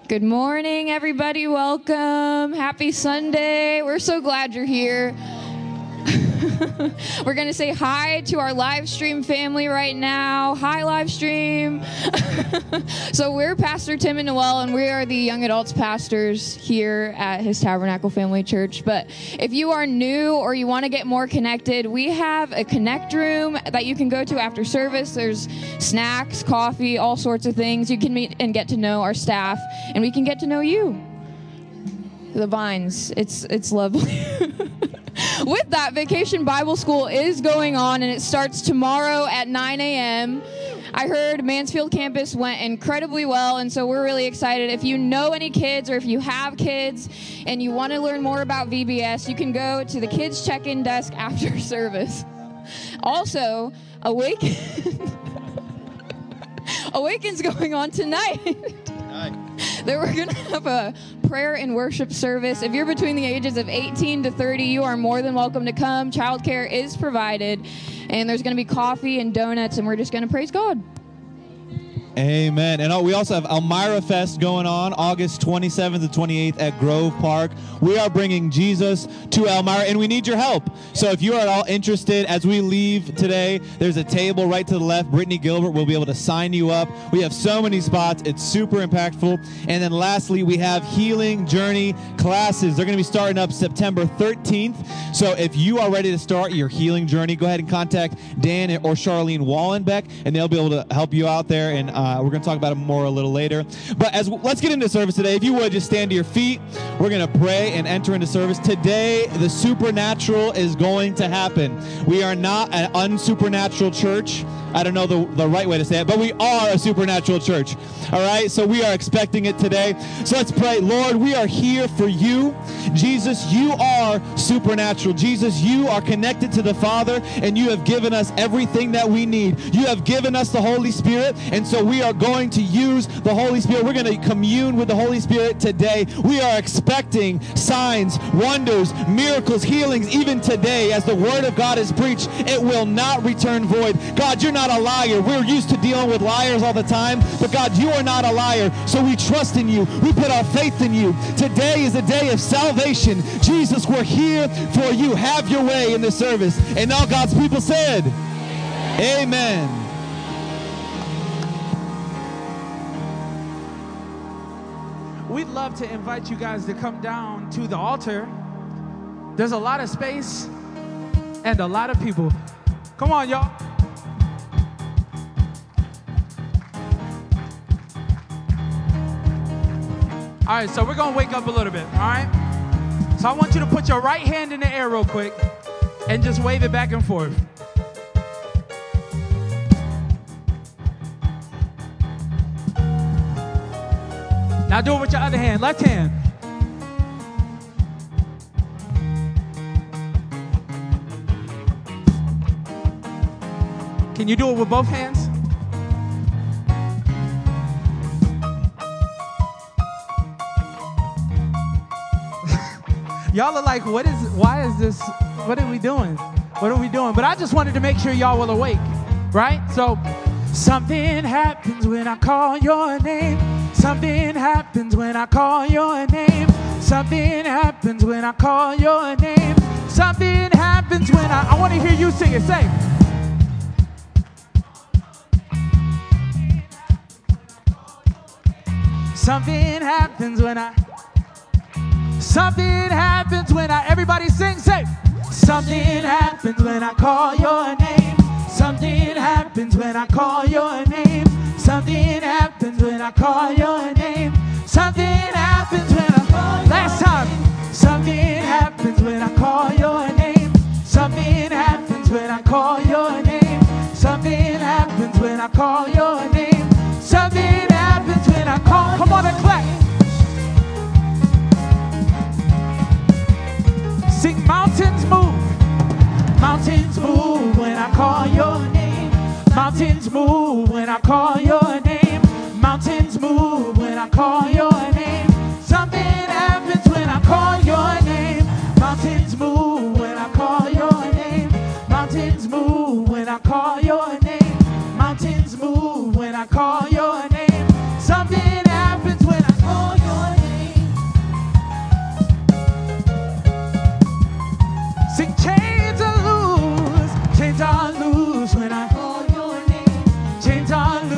Good morning, everybody. Welcome. Happy Sunday. We're so glad you're here. We're going to say hi to our live stream family right now. Hi, live stream. So we're Pastor Tim and Noel, and we are the young adults pastors here at His Tabernacle Family Church. But if you are new or you want to get more connected, we have a connect room that you can go to after service. There's snacks, coffee, all sorts of things. You can meet and get to know our staff, and we can get to know you. The vines. It's lovely. With that, Vacation Bible School is going on, and it starts tomorrow at 9 a.m. I heard Mansfield campus went incredibly well, and so we're really excited. If you know any kids or if you have kids and you want to learn more about VBS, you can go to the kids check-in desk after service. Also, Awaken's going on tonight. Then we're going to have a prayer and worship service. If you're between the ages of 18 to 30, you are more than welcome to come. Childcare is provided, and there's going to be coffee and donuts, and we're just going to praise God. Amen. And we also have Elmira Fest going on August 27th to 28th at Grove Park. We are bringing Jesus to Elmira, and we need your help. So if you are at all interested, as we leave today, there's a table right to the left. Brittany Gilbert will be able to sign you up. We have so many spots. It's super impactful. And then lastly, we have Healing Journey classes. They're going to be starting up September 13th. So if you are ready to start your healing journey, go ahead and contact Dan or Charlene Wallenbeck, and they'll be able to help you out there. And we're going to talk about it more a little later. But let's get into service today. If you would, just stand to your feet. We're going to pray and enter into service. Today, the supernatural is going to happen. We are not an unsupernatural church. I don't know the right way to say it, but we are a supernatural church. All right? So we are expecting it today. So let's pray. Lord, we are here for you. Jesus, you are supernatural. Jesus, you are connected to the Father, and you have given us everything that we need. You have given us the Holy Spirit, and so we are going to use the Holy Spirit. We're going to commune with the Holy Spirit today. We are expecting signs, wonders, miracles, healings, even today as the Word of God is preached. It will not return void. God, you're not a liar. We're used to dealing with liars all the time, but God, you are not a liar, so we trust in you. We put our faith in you. Today is a day of salvation. Jesus, we're here for you. Have your way in this service. And all God's people said, Amen. We'd love to invite you guys to come down to the altar. There's a lot of space and a lot of people. Come on, y'all. All right, so we're going to wake up a little bit, all right? So I want you to put your right hand in the air real quick and just wave it back and forth. Now do it with your other hand, left hand. Can you do it with both hands? Y'all are like, why is this, what are we doing? What are we doing? But I just wanted to make sure y'all were awake, right? So, something happens when I call your name. Something happens when I call your name. Something happens when I call your name. Something happens when I want to hear you sing it. Say. Something happens when Something happens when everybody sing, say. Something happens when I call your name. Something happens when I call your name. Something happens when I call your name. Something happens when I call your name. Last time. Something happens when I call your name. Something happens when I call your name. Something happens when I call your name. Something happens when I call. Come on and clap. Sing, mountains move. Mountains move when I call your name. Mountains move when I call your name. Mountains move when I call your name. Something happens when I call your name. Mountains move when I call your name. Mountains move when I call your name. Mountains move when I call your name. Something happens when I call your name.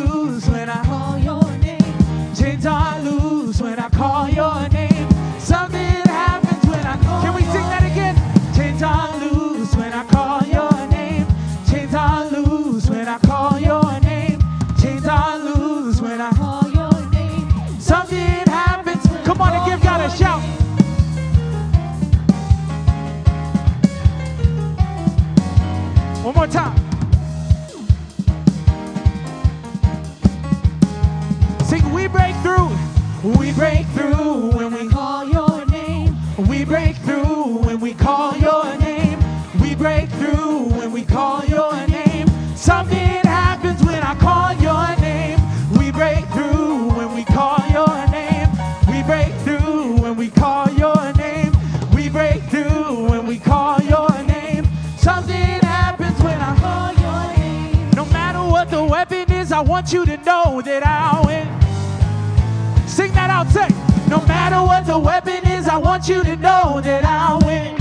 loose when I call your name. Chains are loose when I call your name. Something happens when I call. Can we sing that again? Chains are loose when I call your name. Chains are loose when I call your name. Chains are loose when I call your name. Something happens. Come on and give God a shout. One more time. Sing, we break through. We break through when we call your name. We break through when we call your name. We break through when we call your name. Something happens when I call your name. We break through when we call your name. We break through when we call your name. We break through when we call your name. Something happens when I call your name. No matter what the weapon is, I want you to know that I'll win. Sing that out, say. No matter what the weapon is, I want you to know that I'll win.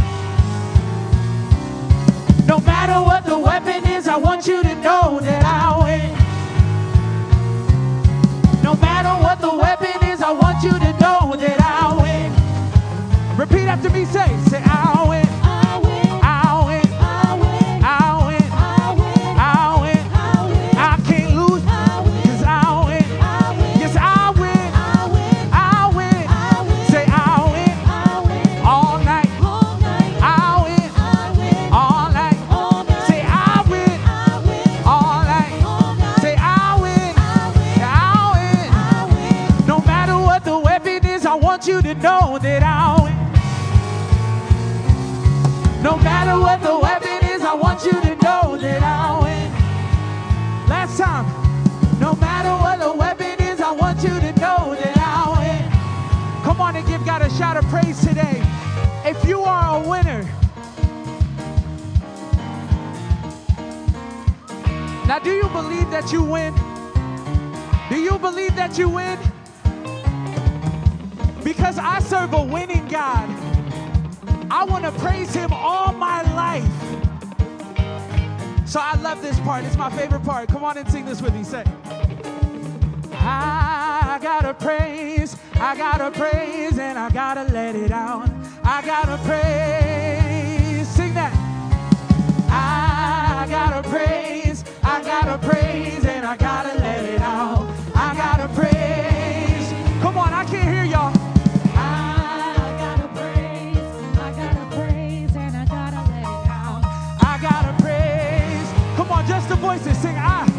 No matter what the weapon is, I want you to know that I'll win. No matter what the weapon is, I want you to know that I'll win. Repeat after me, say I'll win. I'll win. I'll win. I'll win. I'll win. I'll win. I'll win. I'll win. I can't lose. I'll win. 'Cause I'll win. I'll win. Yes, I'll win. I'll win. I'll win. I'll win. Say I'll win. I'll win. All night. All night. I'll win. I'll win. All night. All night. Say I'll win. I'll win. All night. All night. Say I'll win. I'll win. I'll win. I'll win. No matter what the weapon is, I want you to know that I'll win. No matter what the weapon is, I want you to know that I'll win. Last time. No matter what the weapon is, I want you to know that I'll win. Come on and give God a shout of praise today. If you are a winner. Now, do you believe that you win? Do you believe that you win? Because I serve a winning God. I want to praise him all my life. So I love this part. It's my favorite part. Come on and sing this with me. Say, I gotta praise, and I gotta let it out. I gotta praise. Sing that. I gotta praise, and I gotta let it out. I gotta praise. Come on, I can't hear y'all. Come on, just the voices sing.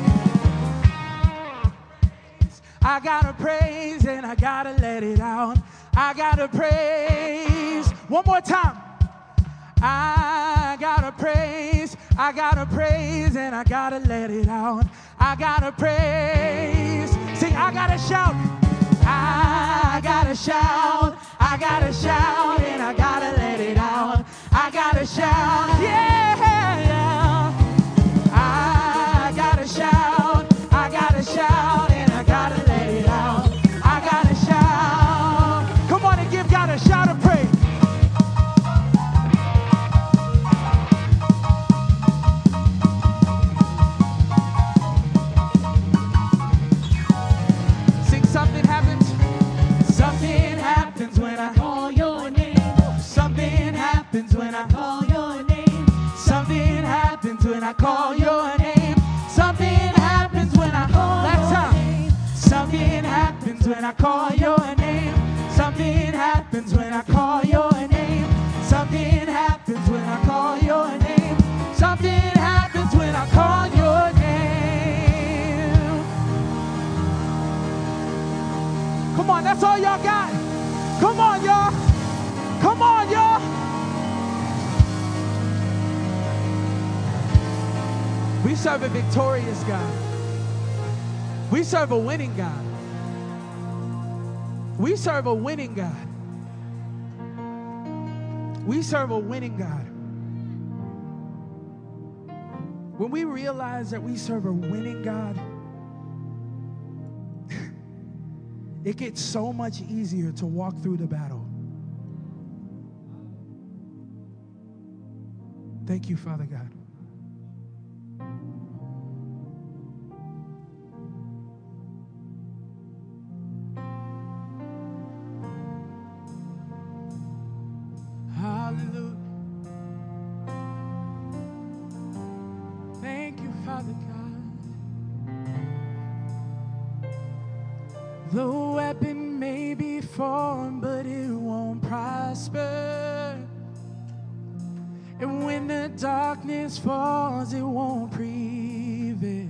I gotta praise and I gotta let it out. I gotta praise. One more time. I gotta praise and I gotta let it out. I gotta praise. Sing, I gotta shout. I gotta shout and I gotta let it out. I gotta shout, yeah. I gotta shout and I gotta let it out. I gotta shout. Come on and give God a shout of praise. Sing, something happens. Something happens when I call your name. Something happens when I call your name. Something happens when I call your name. Something happens when I call your name. Something happens when I call your name. Something happens when I call your name. Something happens when I call your name. Something happens when I call your name. Come on, that's all y'all got. Come on, y'all. Come on, y'all. We serve a victorious God. We serve a winning God. We serve a winning God. We serve a winning God. When we realize that we serve a winning God, it gets so much easier to walk through the battle. Thank you, Father God. The weapon may be formed, but it won't prosper. And when the darkness falls, it won't prevail.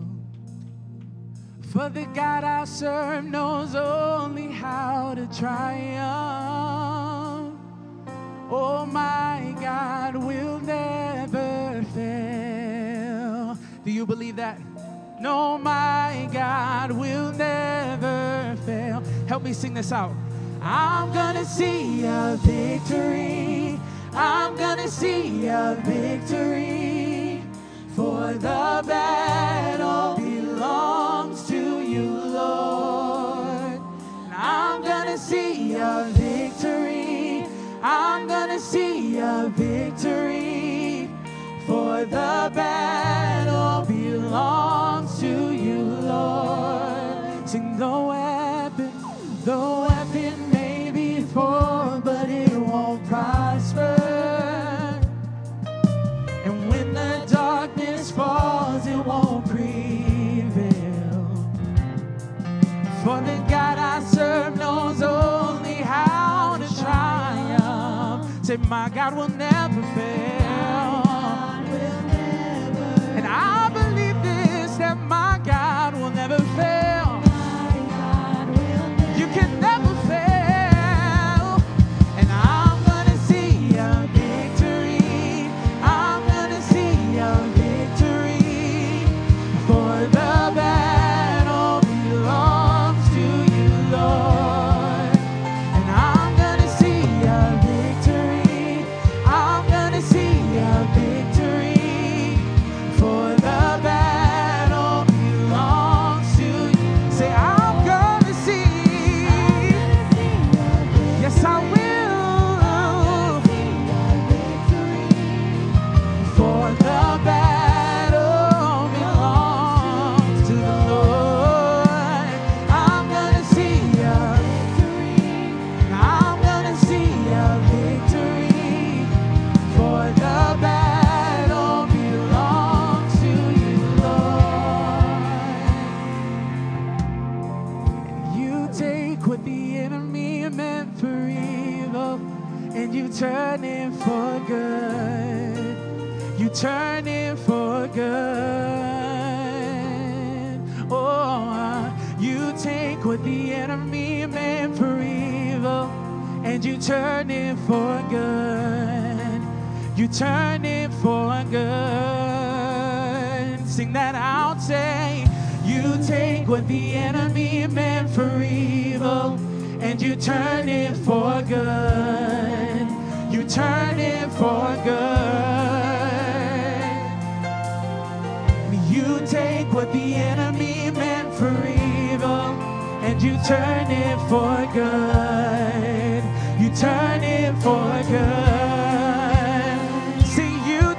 For the God I serve knows only how to triumph. Oh, my God will never fail. Do you believe that? No, my God will never fail. Help me sing this out. I'm gonna see a victory. I'm gonna see a victory. For the battle belongs to you, Lord. And I'm gonna see a victory. I'm gonna see a victory. For the battle belongs to you, Lord. Sing the weapon may be formed, but it won't prosper. And when the darkness falls, it won't prevail. For the God I serve knows only how to triumph. Say, my God will never fail. And I believe this, that my God will never fail. You can never fail. And I'm gonna see a victory. I'm gonna see a victory. For the battle belongs to you, Lord. And I'm gonna see a victory. I'm gonna see a victory. For the battle belongs to you. Say, I'm gonna see. Yes, I will. For the battle belongs to the Lord. I'm gonna see a victory. I'm gonna see a victory. For the battle belongs to you, Lord. You take what the enemy meant for evil, and you turn it for good. You turn it for good. Oh, you take what the enemy meant for evil, and you turn it for good. You turn it for good. Sing that out, say, you take what the enemy meant for evil, and you turn it for good. You turn it for good. You take what the enemy meant for evil, and you turn it for good. You turn it for good. See, you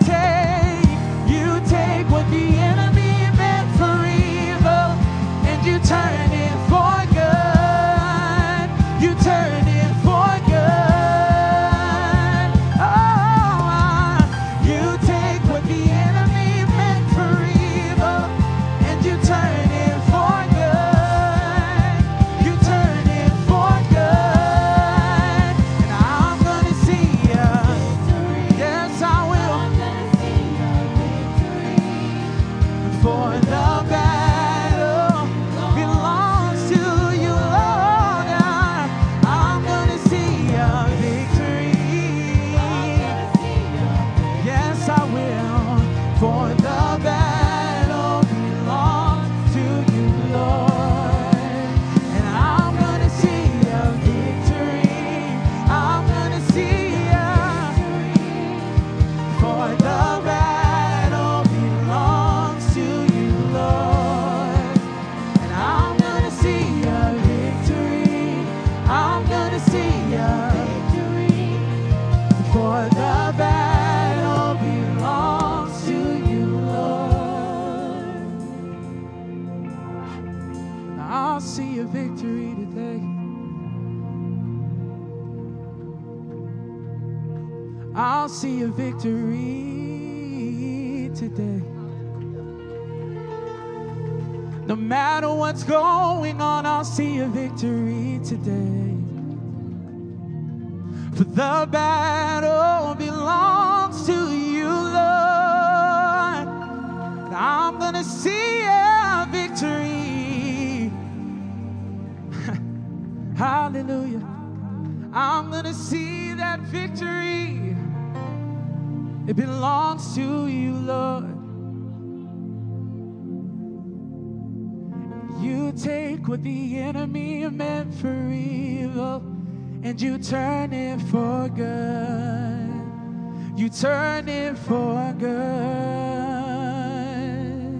take what the enemy meant for evil, and you turn it for good. You turn it for good. Oh, you take what the enemy meant for evil, and you turn it for good. You turn it for good. And I'm gonna see ya. Yes, I will. For the battle belongs to you, Lord. I'm gonna see a victory. Yes, I will. For the battle belongs to you, Lord. And I'm gonna see a victory. I'm gonna see a for the battle belongs to you, Lord. And I'm gonna see a victory. I'm gonna see a victory. For the battle belongs to you, Lord. I'll see a victory today. I'll see a victory today. No matter what's going on, I'll see a victory today. For the battle belongs to you, Lord. And I'm gonna see a victory. Hallelujah. I'm gonna see that victory. It belongs to you, Lord. You take what the enemy meant for evil and you turn it for good. You turn it for good.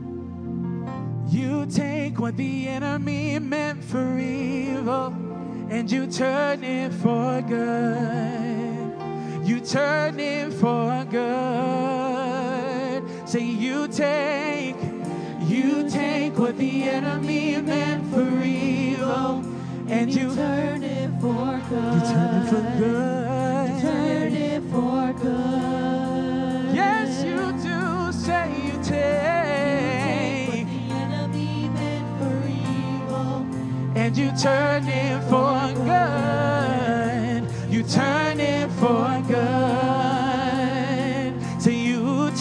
You take what the enemy meant for evil and you turn it for good. You turn it for good. Say you take what the enemy meant for evil and you turn it for good. You turn it for good. You turn it for good. Yes, you do. Say you take what the enemy meant for evil and you turn it for good. You turn it for good. So you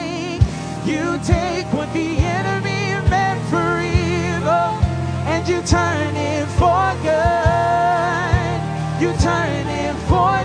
take what the enemy meant for evil and you turn it for good. You turn it for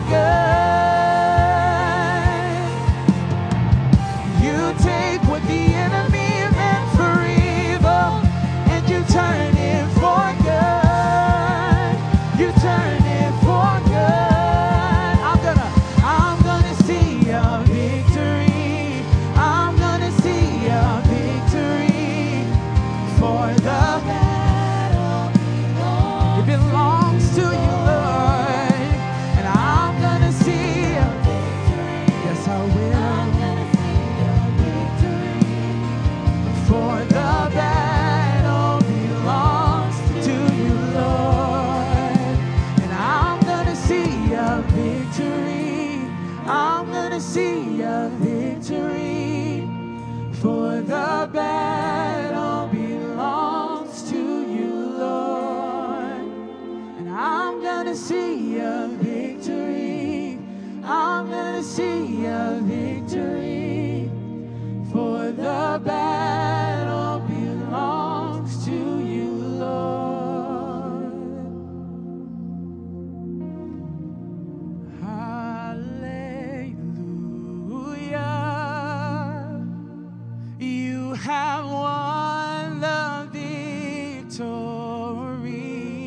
good. You take what the enemy meant for evil and you turn it for good. You turn it for good. I'm gonna see a victory. I'm gonna see a victory for the battle. It belongs to you, Lord. And I'm gonna see a victory. Yes, I will. I'm gonna see a victory for the battle belongs to you, Lord. And I'm gonna see a victory. I'm gonna see a victory for the battle belongs to you, Lord. And I'm gonna see a victory. I'm gonna see a victory for the battle belongs to you, Lord. Hallelujah. You have won the victory.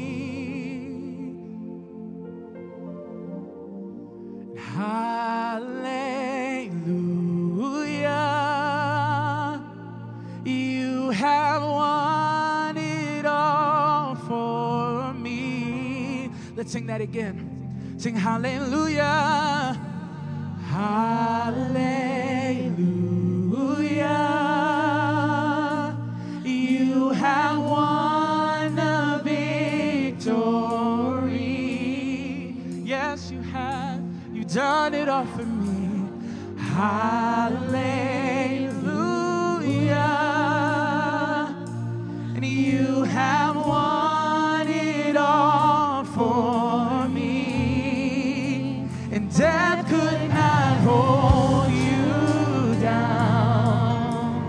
Hallelujah. You have won it all for me. Let's sing that again. Sing hallelujah. Hallelujah. You have won the victory. Yes, you have. You done it all for me. Hallelujah. And you have won it all for me. And death could not hold you down.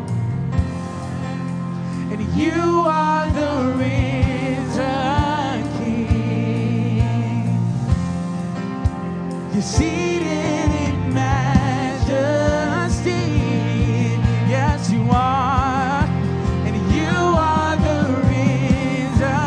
And you are the risen King. You're seated in majesty. Yes, you are. And you are the risen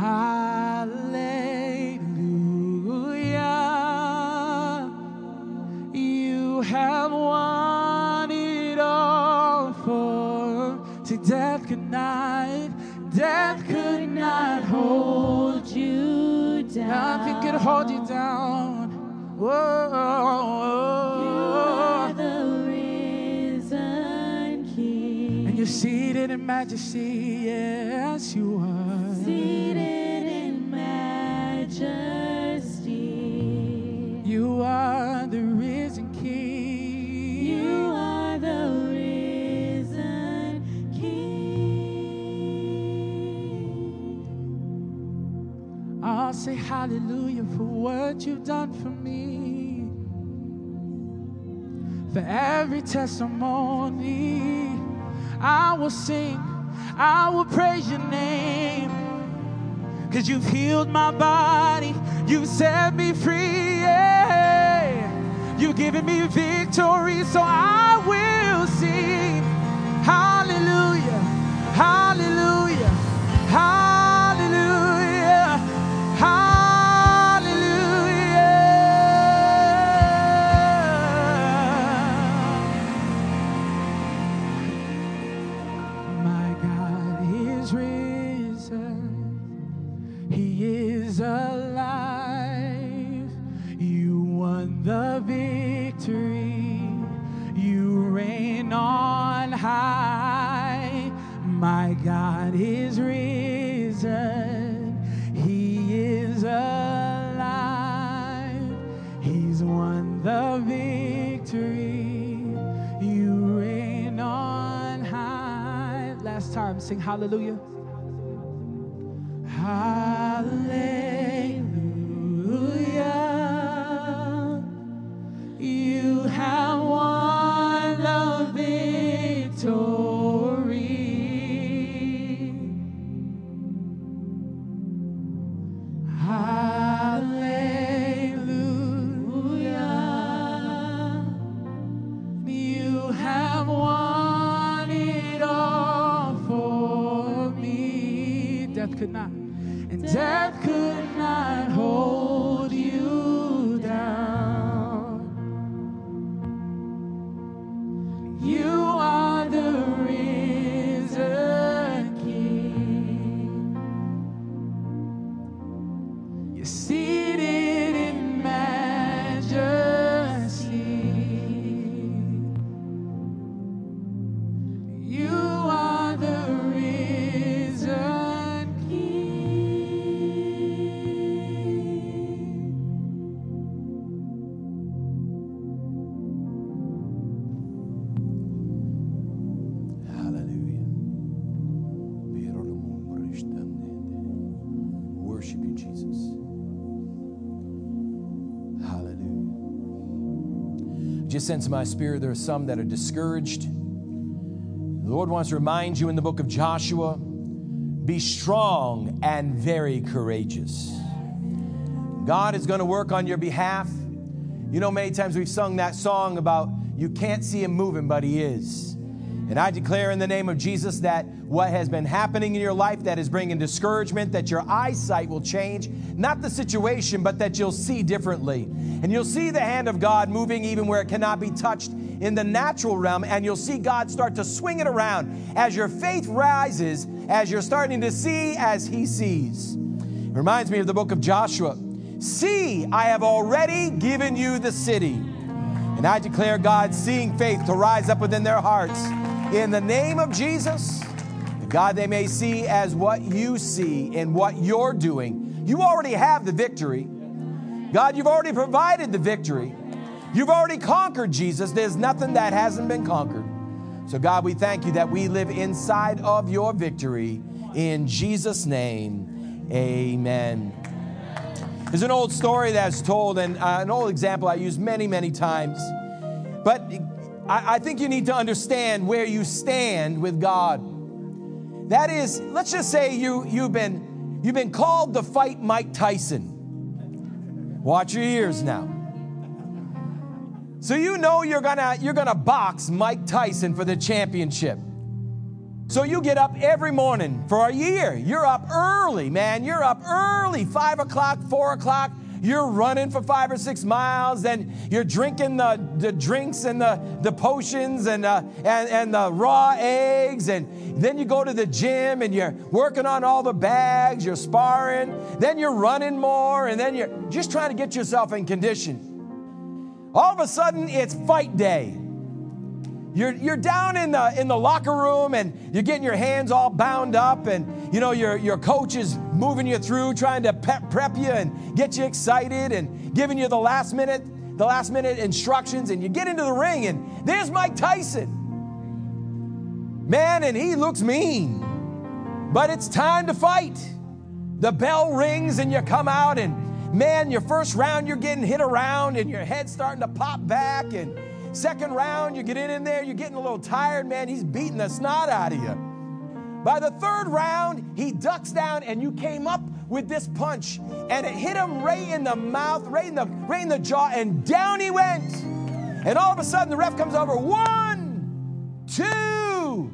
Hallelujah. You have won it all for. See, death could not hold you down. Nothing could hold you down. Whoa. You are the risen King. And you're seated in majesty. Yes, you are. Seated in majesty. You are the risen King. You are the risen King. I'll say hallelujah for what you've done for me. For every testimony, I will sing, I will praise your name. 'Cause you've healed my body, you've set me free, yeah. You've given me victory, so I will sing. Hallelujah, hallelujah, hallelujah, hallelujah. My God is risen. He is alive. You won the victory. You reign on high. My God is risen. He is alive. He's won the victory. You reign on high. Last time, sing hallelujah. Hallelujah. You have won the victory. Hallelujah. You have won it all for me. Death could not. And death could not hold you down. You are the risen King. You're seated in majesty. You are the risen Hallelujah. Worship you, Jesus. Hallelujah. Just sense in my spirit there are some that are discouraged. The Lord wants to remind you in the book of Joshua, be strong and very courageous. God is going to work on your behalf. You know, many times we've sung that song about you can't see him moving, but he is. And I declare in the name of Jesus that what has been happening in your life that is bringing discouragement, that your eyesight will change, not the situation, but that you'll see differently. And you'll see the hand of God moving even where it cannot be touched in the natural realm, and you'll see God start to swing it around as your faith rises, as you're starting to see as he sees. It reminds me of the book of Joshua. See, I have already given you the city. And I declare God's seeing faith to rise up within their hearts. In the name of Jesus, God, they may see as what you see in what you're doing. You already have the victory. God, you've already provided the victory. You've already conquered, Jesus. There's nothing that hasn't been conquered. So God, we thank you that we live inside of your victory. In Jesus' name, amen. There's an old story that's told, and an old example I use many, many times. But I think you need to understand where you stand with God. That is, let's just say you've been called to fight Mike Tyson. Watch your ears now. So you know you're gonna box Mike Tyson for the championship. So you get up every morning for a year. You're up early, man. You're up early, 5 o'clock, 4 o'clock. You're running for 5 or 6 miles. Then you're drinking the drinks and the potions and the raw eggs. And then you go to the gym and you're working on all the bags. You're sparring. Then you're running more. And then you're just trying to get yourself in condition. All of a sudden, it's fight day. You're down in the locker room and you're getting your hands all bound up, and your coach is moving you through, trying to prep you and get you excited and giving you the last minute instructions, and you get into the ring and there's Mike Tyson. Man, and he looks mean. But it's time to fight. The bell rings and you come out, and man, your first round you're getting hit around and your head's starting to pop back, and second round, you get in there, you're getting a little tired, man. He's beating the snot out of you. By the third round, he ducks down, and you came up with this punch, and it hit him right in the mouth, right in the jaw, and down he went. And all of a sudden, the ref comes over. 1, 2,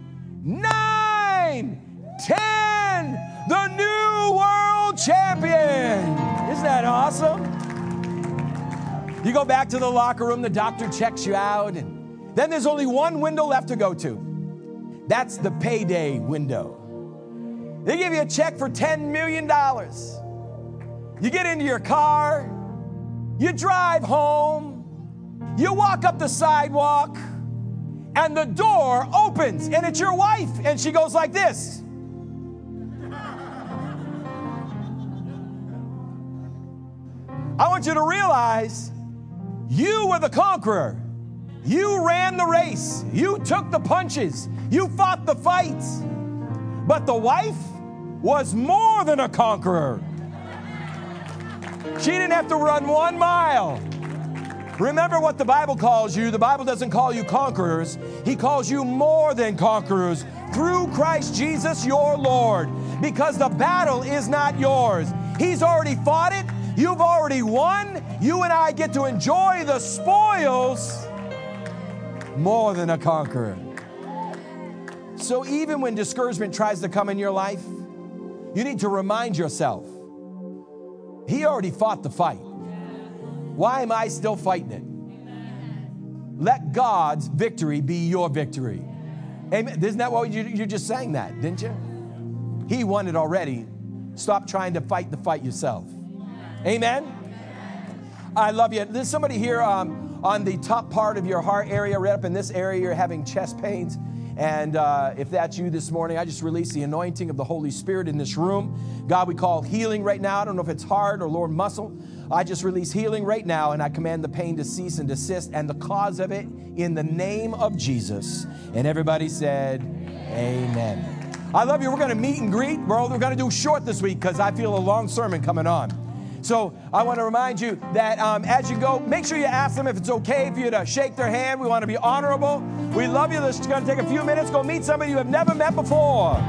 9, 10. The new world champion. Isn't that awesome? You go back to the locker room, the doctor checks you out, and then there's only one window left to go to. That's the payday window. They give you a check for $10 million. You get into your car, you drive home, you walk up the sidewalk, and the door opens, and it's your wife, and she goes like this. I want you to realize you were the conqueror. You ran the race. You took the punches. You fought the fights. But the wife was more than a conqueror. She didn't have to run 1 mile. Remember what the Bible calls you. The Bible doesn't call you conquerors. He calls you more than conquerors through Christ Jesus your Lord. Because the battle is not yours. He's already fought it. You've already won. You and I get to enjoy the spoils. More than a conqueror. So even when discouragement tries to come in your life, you need to remind yourself, he already fought the fight. Why am I still fighting it? Let God's victory be your victory. Amen. Isn't that what you just sang that, didn't you? He won it already. Stop trying to fight the fight yourself. Amen. I love you. There's somebody here on the top part of your heart area, right up in this area, you're having chest pains. And if that's you this morning, I just release the anointing of the Holy Spirit in this room. God, we call healing right now. I don't know if it's heart or Lord muscle. I just release healing right now, and I command the pain to cease and desist, and the cause of it in the name of Jesus. And everybody said, amen. I love you. We're going to meet and greet. We're going to do short this week because I feel a long sermon coming on. So I want to remind you that as you go, make sure you ask them if it's okay for you to shake their hand. We want to be honorable. We love you. This is going to take a few minutes. Go meet somebody you have never met before.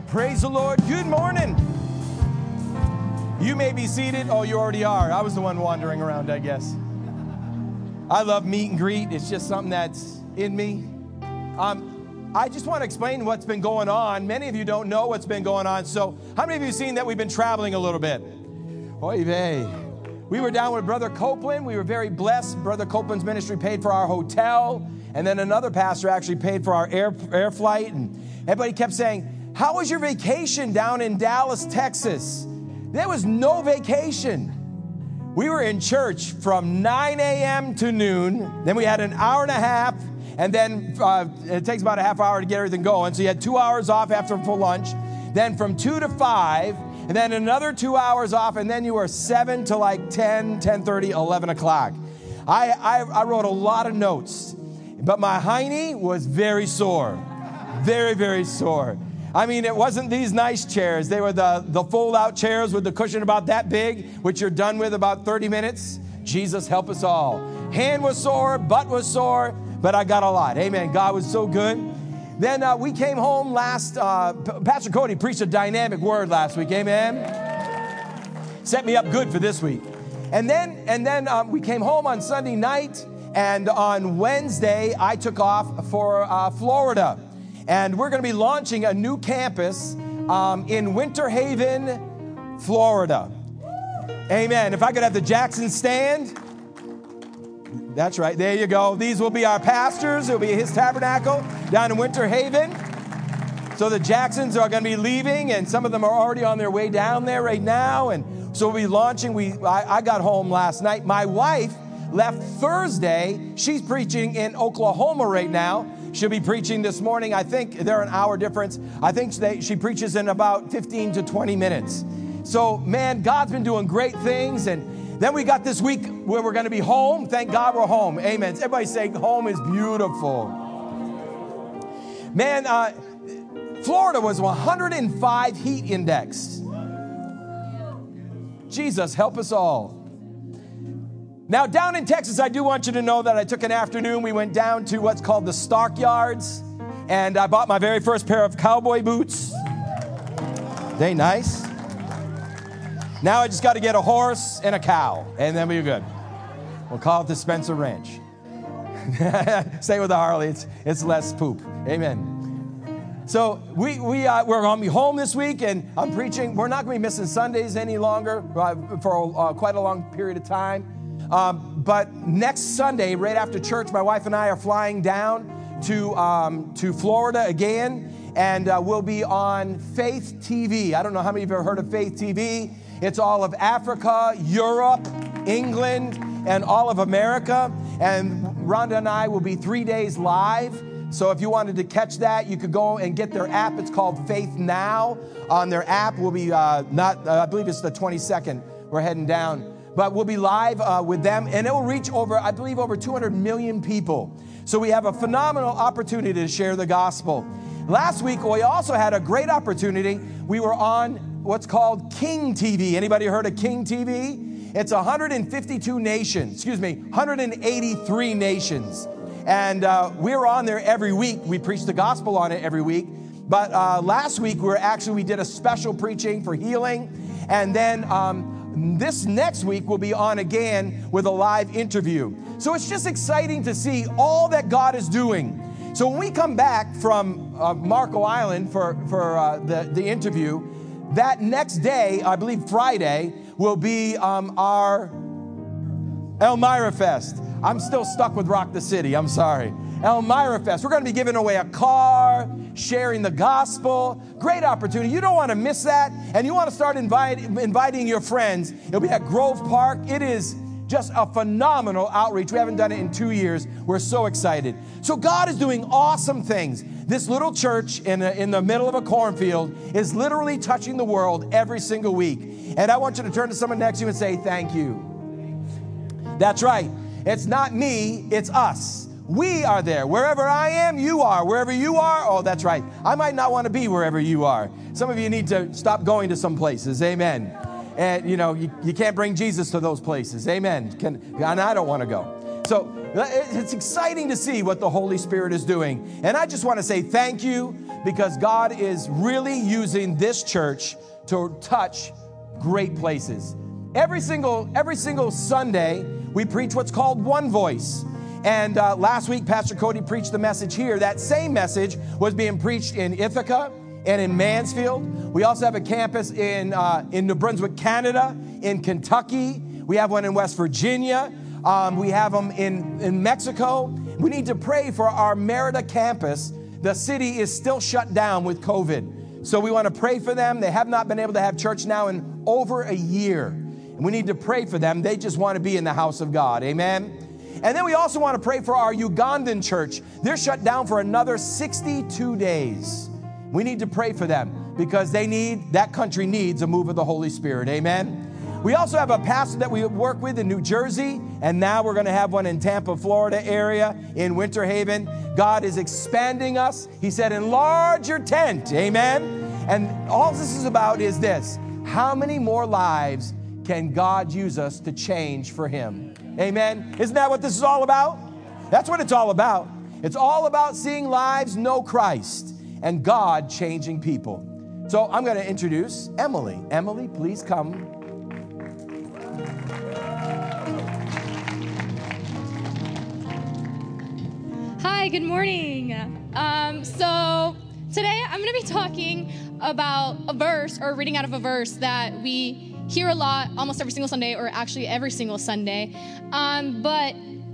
Praise the Lord. Good morning. You may be seated. Oh, you already are. I was the one wandering around, I guess. I love meet and greet. It's just something that's in me. I just want to explain what's been going on. Many of you don't know what's been going on. So how many of you have seen that we've been traveling a little bit? Oy vey. We were down with Brother Copeland. We were very blessed. Brother Copeland's ministry paid for our hotel. And then another pastor actually paid for our air flight. And everybody kept saying, how was your vacation down in Dallas, Texas? There was no vacation. We were in church from 9 a.m. to noon. Then we had an hour and a half. And then it takes about a half hour to get everything going. So you had 2 hours off after full lunch. Then from 2 to 5. And then another 2 hours off. And then you were 7 to like 10, 10:30, 11 o'clock. I wrote a lot of notes. But my hiney was very sore. Very, very sore. I mean, it wasn't these nice chairs. They were the fold-out chairs with the cushion about that big, which you're done with about 30 minutes. Jesus, help us all. Hand was sore, butt was sore, but I got a lot. Amen. God was so good. Then we came home Pastor Cody preached a dynamic word last week. Amen. Set me up good for this week. And then we came home on Sunday night, and on Wednesday, I took off for Florida. And we're going to be launching a new campus in Winter Haven, Florida. Amen. If I could have the Jackson stand. That's right. There you go. These will be our pastors. It will be his tabernacle down in Winter Haven. So the Jacksons are going to be leaving, and some of them are already on their way down there right now. And so we'll be launching. I got home last night. My wife left Thursday. She's preaching in Oklahoma right now. She'll be preaching this morning. I think they're an hour difference. I think she preaches in about 15 to 20 minutes. So, man, God's been doing great things. And then we got this week where we're going to be home. Thank God we're home. Amen. Everybody say home is beautiful. Man, Florida was 105 heat index. Jesus, help us all. Now, down in Texas, I do want you to know that I took an afternoon. We went down to what's called the Stark Yards, and I bought my very first pair of cowboy boots. They nice. Now I just got to get a horse and a cow, and then we're good. We'll call it the Spencer Ranch. Stay with the Harley. It's less poop. Amen. So we're going to be home this week, and I'm preaching. We're not going to be missing Sundays any longer for quite a long period of time. But next Sunday, right after church, my wife and I are flying down to Florida again, and we'll be on Faith TV. I don't know how many of you have heard of Faith TV. It's all of Africa, Europe, England, and all of America. And Rhonda and I will be 3 days live. So if you wanted to catch that, you could go and get their app. It's called Faith Now. On their app, we'll be I believe it's the 22nd. We're heading down. But we'll be live with them, and it will reach over 200 million people. So we have a phenomenal opportunity to share the gospel. Last week, we also had a great opportunity. We were on what's called King TV. Anybody heard of King TV? It's 183 nations. And we're on there every week. We preach the gospel on it every week. But last week, we did a special preaching for healing. And then this next week we'll be on again with a live interview. So it's just exciting to see all that God is doing. So when we come back from Marco Island for the interview, that next day, I believe Friday, will be our Elmira Fest. I'm still stuck with Rock the City. I'm sorry. Elmira Fest. We're going to be giving away a car, sharing the gospel. Great opportunity. You don't want to miss that. And you want to start inviting your friends. It'll be at Grove Park. It is just a phenomenal outreach. We haven't done it in 2 years. We're so excited. So God is doing awesome things. This little church in the middle of a cornfield is literally touching the world every single week. And I want you to turn to someone next to you and say, thank you. That's right. It's not me, it's us. We are there. Wherever I am, you are. Wherever you are, oh, that's right. I might not want to be wherever you are. Some of you need to stop going to some places. Amen. And, you can't bring Jesus to those places. Amen. And I don't want to go. So it's exciting to see what the Holy Spirit is doing. And I just want to say thank you, because God is really using this church to touch great places. Every single Sunday, we preach what's called One Voice. And last week, Pastor Cody preached the message here. That same message was being preached in Ithaca and in Mansfield. We also have a campus in New Brunswick, Canada, in Kentucky. We have one in West Virginia. We have them in Mexico. We need to pray for our Merida campus. The city is still shut down with COVID. So we want to pray for them. They have not been able to have church now in over a year. And we need to pray for them. They just want to be in the house of God. Amen. And then we also want to pray for our Ugandan church. They're shut down for another 62 days. We need to pray for them because that country needs a move of the Holy Spirit. Amen. We also have a pastor that we work with in New Jersey, and now we're going to have one in Tampa, Florida area, in Winter Haven. God is expanding us. He said, enlarge your tent. Amen. And all this is about is this: how many more lives can God use us to change for Him? Amen. Isn't that what this is all about? That's what it's all about. It's all about seeing lives know Christ and God changing people. So I'm going to introduce Emily. Emily, please come. Hi, good morning. So today I'm going to be talking about a verse, or reading out of a verse that we hear a lot almost every single Sunday, or actually every single Sunday. But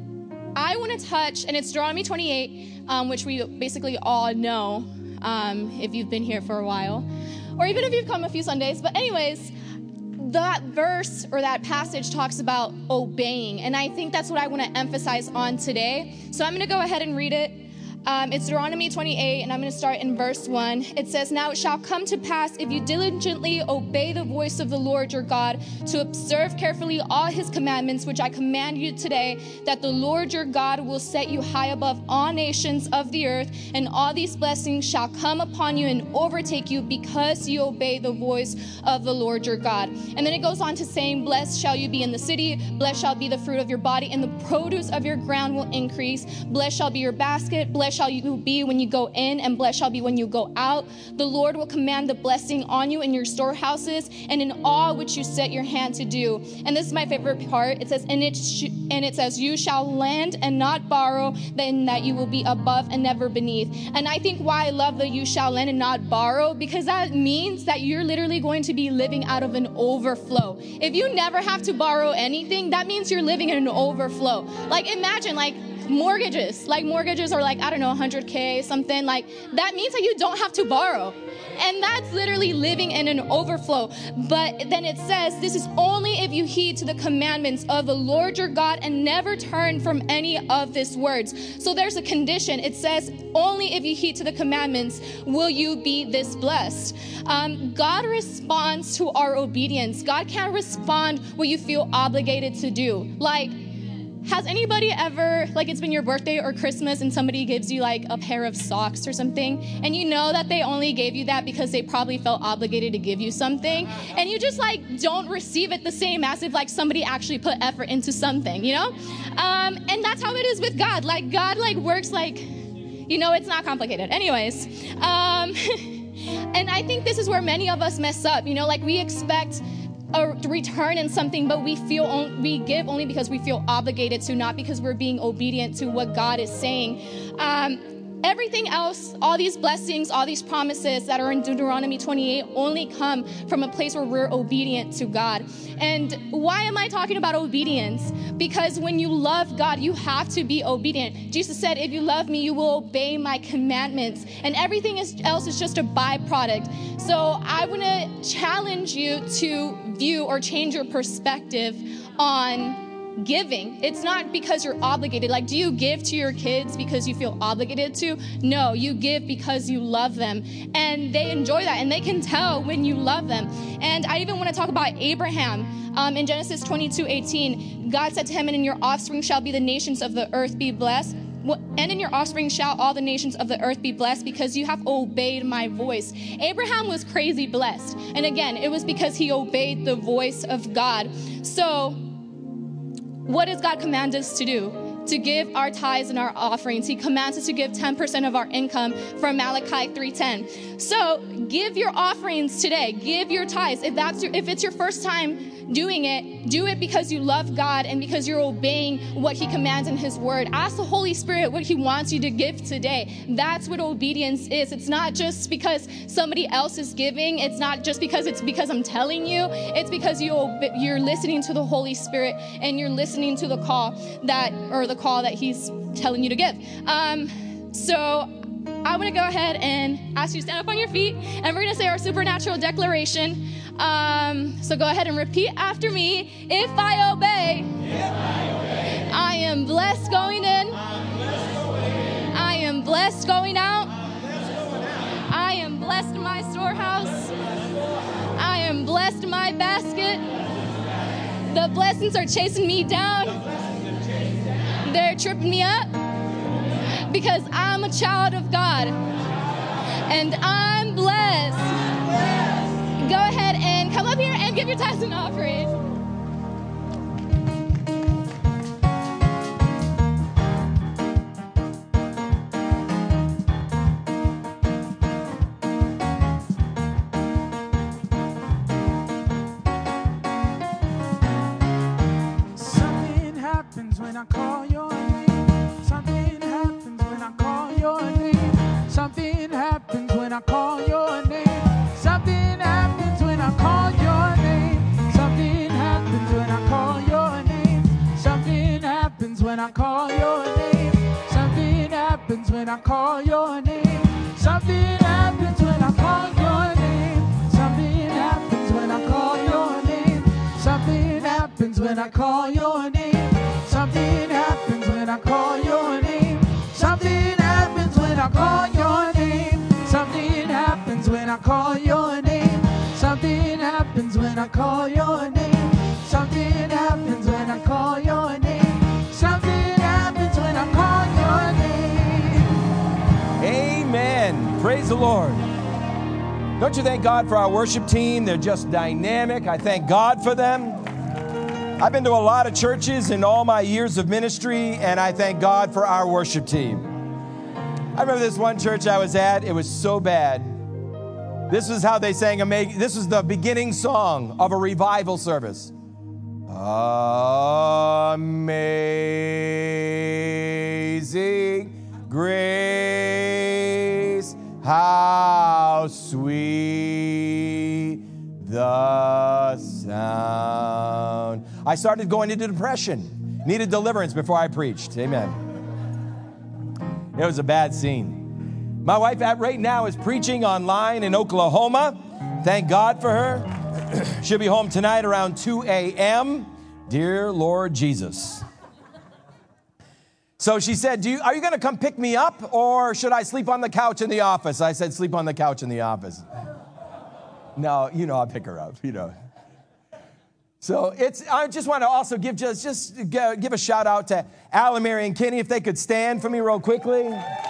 I want to touch, and it's Deuteronomy 28, which we basically all know if you've been here for a while, or even if you've come a few Sundays. But anyways, that verse or that passage talks about obeying, and I think that's what I want to emphasize on today. So I'm going to go ahead and read it. It's Deuteronomy 28, and I'm going to start in verse 1. It says, "Now it shall come to pass, if you diligently obey the voice of the Lord your God, to observe carefully all His commandments, which I command you today, that the Lord your God will set you high above all nations of the earth, and all these blessings shall come upon you and overtake you, because you obey the voice of the Lord your God." And then it goes on to saying, "Blessed shall you be in the city, blessed shall be the fruit of your body, and the produce of your ground will increase. Blessed shall be your basket, blessed shall you be when you go in, and blessed shall be when you go out. The Lord will command the blessing on you in your storehouses and in all which you set your hand to do." And this is my favorite part. It says, and it says, "You shall lend and not borrow, then that you will be above and never beneath." And I think why I love the "you shall lend and not borrow," because that means that you're literally going to be living out of an overflow. If you never have to borrow anything, that means you're living in an overflow. Like, imagine, mortgages are I don't know, 100K, something like that means that you don't have to borrow. And that's literally living in an overflow. But then it says, this is only if you heed to the commandments of the Lord your God and never turn from any of his words. So there's a condition. It says, only if you heed to the commandments will you be this blessed. God responds to our obedience. God can't respond what you feel obligated to do. Has anybody ever, it's been your birthday or Christmas and somebody gives you a pair of socks or something, and you know that they only gave you that because they probably felt obligated to give you something, and you just don't receive it the same as if somebody actually put effort into something, you know? And that's how it is with God. God works it's not complicated. Anyways, and I think this is where many of us mess up. We expect a return in something, but we give only because we feel obligated to, not because we're being obedient to what God is saying. Everything else, all these blessings, all these promises that are in Deuteronomy 28 only come from a place where we're obedient to God. And why am I talking about obedience? Because when you love God, you have to be obedient. Jesus said, if you love me, you will obey my commandments. And everything else is just a byproduct. So I want to challenge you to view or change your perspective on giving. It's not because you're obligated. Do you give to your kids because you feel obligated to? No, you give because you love them. And they enjoy that, and they can tell when you love them. And I even want to talk about Abraham. In Genesis 22:18, God said to him, "And in your offspring shall be the nations of the earth be blessed. And in your offspring shall all the nations of the earth be blessed, because you have obeyed my voice." Abraham was crazy blessed. And again, it was because he obeyed the voice of God. So what does God command us to do? to give our tithes and our offerings. He commands us to give 10% of our income from Malachi 3:10. So give your offerings today. Give your tithes. If it's your first time doing it, do it because you love God and because you're obeying what He commands in His Word. Ask the Holy Spirit what He wants you to give today. That's what obedience is. It's not just because somebody else is giving. It's not just because I'm telling you. It's because you're listening to the Holy Spirit and you're listening to the call that He's telling you to give. So I want to go ahead and ask you to stand up on your feet, and we're going to say our supernatural declaration. So go ahead and repeat after me. If I obey, I am blessed going in. I am blessed going out. I am blessed in my storehouse. I am blessed in my basket. The blessings are chasing me down. They're tripping me up because I'm a child of God and I'm blessed. Go ahead and come up here and give your tithes and offering. Something happens when I call your name. Something happens when I call your name. Something happens when I call your name. Something happens when I call your name. Something happens when I call your name. Something happens when I call your name. Something happens when I call your name. Something happens when I call your name. Something happens when I call your name. Something happens when I call your name. Something happens when I call your name. Something happens when I call your name. Something happens when I call your name. Something happens when I call your name. Something happens when I call your name. Something happens when I call your name. Amen. Praise the Lord. Don't you thank God for our worship team? They're just dynamic. I thank God for them. I've been to a lot of churches in all my years of ministry, and I thank God for our worship team. I remember this one church I was at. It was so bad. This is how they sang amazing. This was the beginning song of a revival service. Amazing grace, how sweet the sound. I started going into depression, needed deliverance before I preached. Amen. It was a bad scene. My wife right now is preaching online in Oklahoma. Thank God for her. She'll be home tonight around 2 a.m. Dear Lord Jesus. So she said, are you going to come pick me up, or should I sleep on the couch in the office? I said, sleep on the couch in the office. No, I'll pick her up, So I just want to also give a shout out to Al and Mary and Kenny, if they could stand for me real quickly.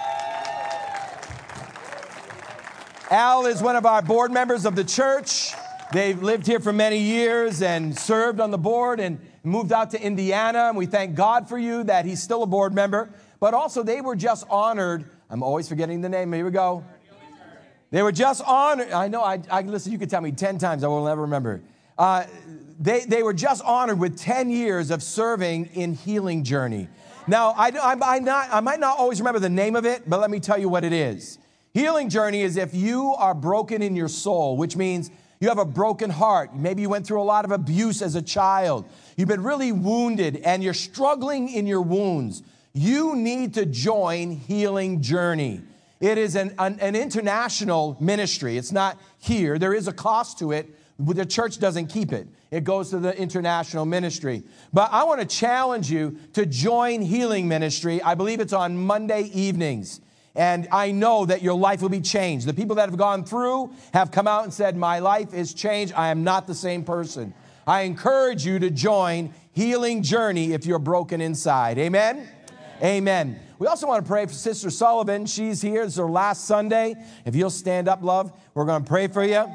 Al is one of our board members of the church. They've lived here for many years and served on the board and moved out to Indiana. And we thank God for you that he's still a board member. But also they were just honored. I'm always forgetting the name. Here we go. They were just honored. I know, I listen, you could tell me 10 times. I will never remember. They were just honored with 10 years of serving in Healing Journey. Now, I might not always remember the name of it, but let me tell you what it is. Healing Journey is if you are broken in your soul, which means you have a broken heart. Maybe you went through a lot of abuse as a child. You've been really wounded and you're struggling in your wounds. You need to join Healing Journey. It is an international ministry. It's not here. There is a cost to it. But the church doesn't keep it. It goes to the international ministry. But I want to challenge you to join Healing Ministry. I believe it's on Monday evenings. And I know that your life will be changed. The people that have gone through have come out and said, my life is changed. I am not the same person. I encourage you to join Healing Journey if you're broken inside. Amen? Amen. We also want to pray for Sister Sullivan. She's here. It's her last Sunday. If you'll stand up, love, we're going to pray for you.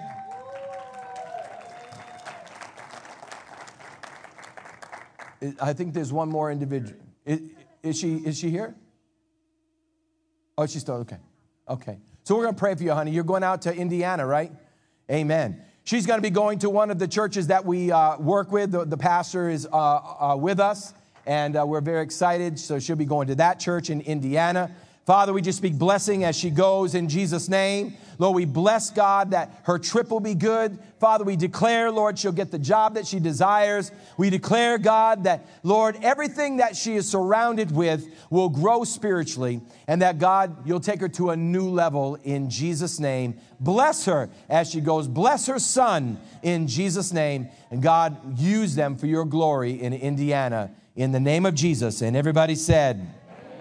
I think there's one more individual. Is she here? Oh, she's still, okay. Okay. So we're going to pray for you, honey. You're going out to Indiana, right? Amen. She's going to be going to one of the churches that we work with. The pastor is with us, and we're very excited. So she'll be going to that church in Indiana. Father, we just speak blessing as she goes in Jesus' name. Lord, we bless God that her trip will be good. Father, we declare, Lord, she'll get the job that she desires. We declare, God, that, Lord, everything that she is surrounded with will grow spiritually, and that, God, you'll take her to a new level in Jesus' name. Bless her as she goes. Bless her son in Jesus' name. And God, use them for your glory in Indiana in the name of Jesus. And everybody said,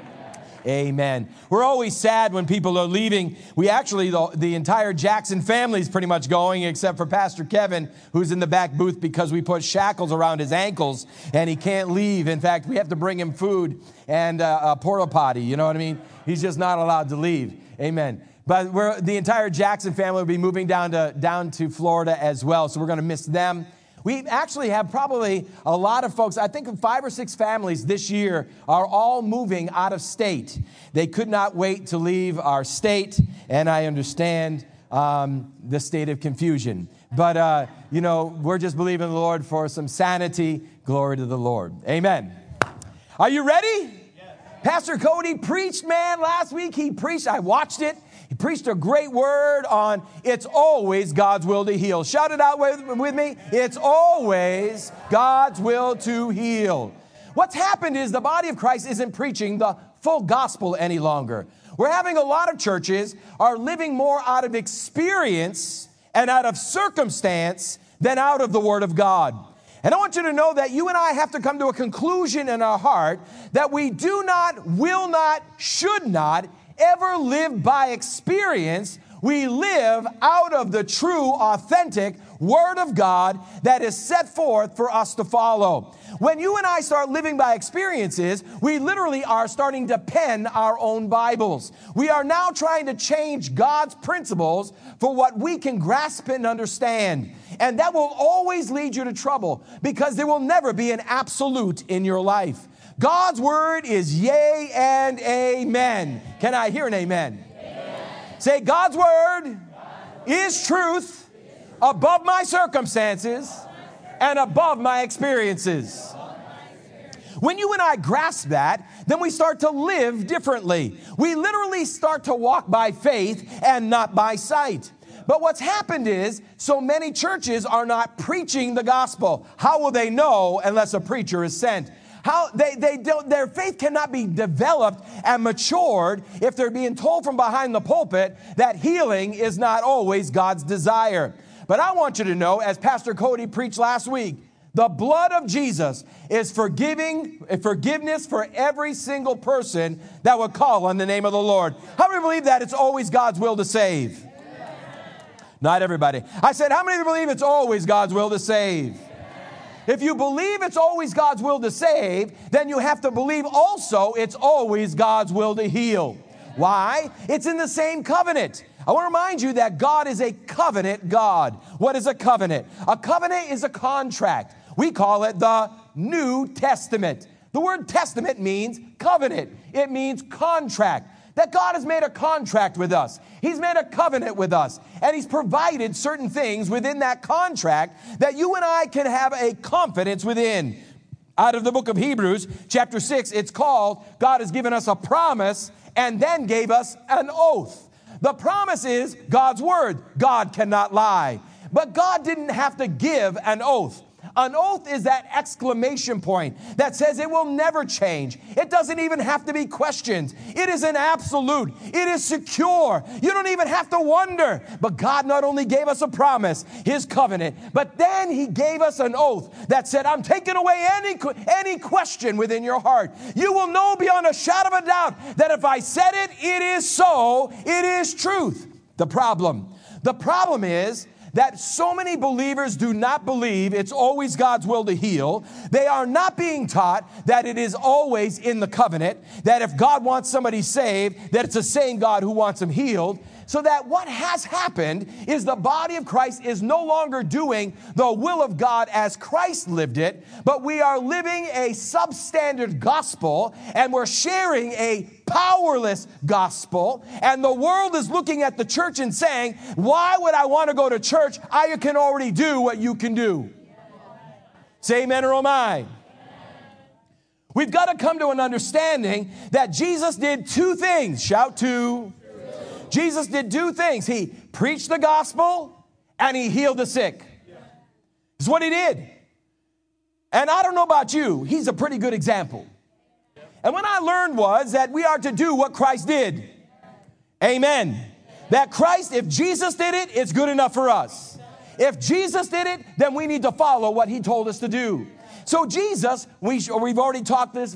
amen. We're always sad when people are leaving. We actually, the entire Jackson family is pretty much going, except for Pastor Kevin, who's in the back booth because we put shackles around his ankles and he can't leave. In fact, we have to bring him food and a porta potty. You know what I mean? He's just not allowed to leave. Amen. But the entire Jackson family will be moving down to Florida as well. So we're going to miss them. We actually have probably a lot of folks, I think 5 or 6 families this year are all moving out of state. They could not wait to leave our state, and I understand the state of confusion. But, we're just believing the Lord for some sanity. Glory to the Lord. Amen. Are you ready? Yes. Pastor Cody preached, man, last week. He preached. I watched it. He preached a great word on it's always God's will to heal. Shout it out with me. It's always God's will to heal. What's happened is the body of Christ isn't preaching the full gospel any longer. We're having a lot of churches are living more out of experience and out of circumstance than out of the Word of God. And I want you to know that you and I have to come to a conclusion in our heart that we do not, will not, should not ever live by experience. We live out of the true, authentic Word of God that is set forth for us to follow. When you and I start living by experiences, we literally are starting to pen our own Bibles. We are now trying to change God's principles for what we can grasp and understand. And that will always lead you to trouble because there will never be an absolute in your life. God's word is yea and amen. Can I hear an amen? Amen. Say, God's word is truth above my circumstances and above my experiences. When you and I grasp that, then we start to live differently. We literally start to walk by faith and not by sight. But what's happened is so many churches are not preaching the gospel. How will they know unless a preacher is sent? How they don't, their faith cannot be developed and matured if they're being told from behind the pulpit that healing is not always God's desire. But I want you to know, as Pastor Cody preached last week, the blood of Jesus is forgiveness for every single person that would call on the name of the Lord. How many believe that it's always God's will to save? Not everybody. I said, how many believe it's always God's will to save? If you believe it's always God's will to save, then you have to believe also it's always God's will to heal. Why? It's in the same covenant. I want to remind you that God is a covenant God. What is a covenant? A covenant is a contract. We call it the New Testament. The word testament means covenant. It means contract. That God has made a contract with us. He's made a covenant with us. And He's provided certain things within that contract that you and I can have a confidence within. Out of the book of Hebrews, chapter 6, it's called, God has given us a promise and then gave us an oath. The promise is God's word. God cannot lie. But God didn't have to give an oath. An oath is that exclamation point that says it will never change. It doesn't even have to be questioned. It is an absolute. It is secure. You don't even have to wonder. But God not only gave us a promise, His covenant, but then He gave us an oath that said, I'm taking away any question within your heart. You will know beyond a shadow of a doubt that if I said it, it is so. It is truth. The problem is that so many believers do not believe it's always God's will to heal. They are not being taught that it is always in the covenant, that if God wants somebody saved, that it's the same God who wants them healed. So that what has happened is the body of Christ is no longer doing the will of God as Christ lived it, but we are living a substandard gospel, and we're sharing a powerless gospel. And the world is looking at the church and saying, why would I want to go to church? I can already do what you can do. Say amen or oh my. We've got to come to an understanding that Jesus did two things. Shout two. Jesus did two things. He preached the gospel and he healed the sick. That's what he did. And I don't know about you, he's a pretty good example. And what I learned was that we are to do what Christ did. Amen. That Christ, if Jesus did it, it's good enough for us. If Jesus did it, then we need to follow what he told us to do. So Jesus, we've already taught this,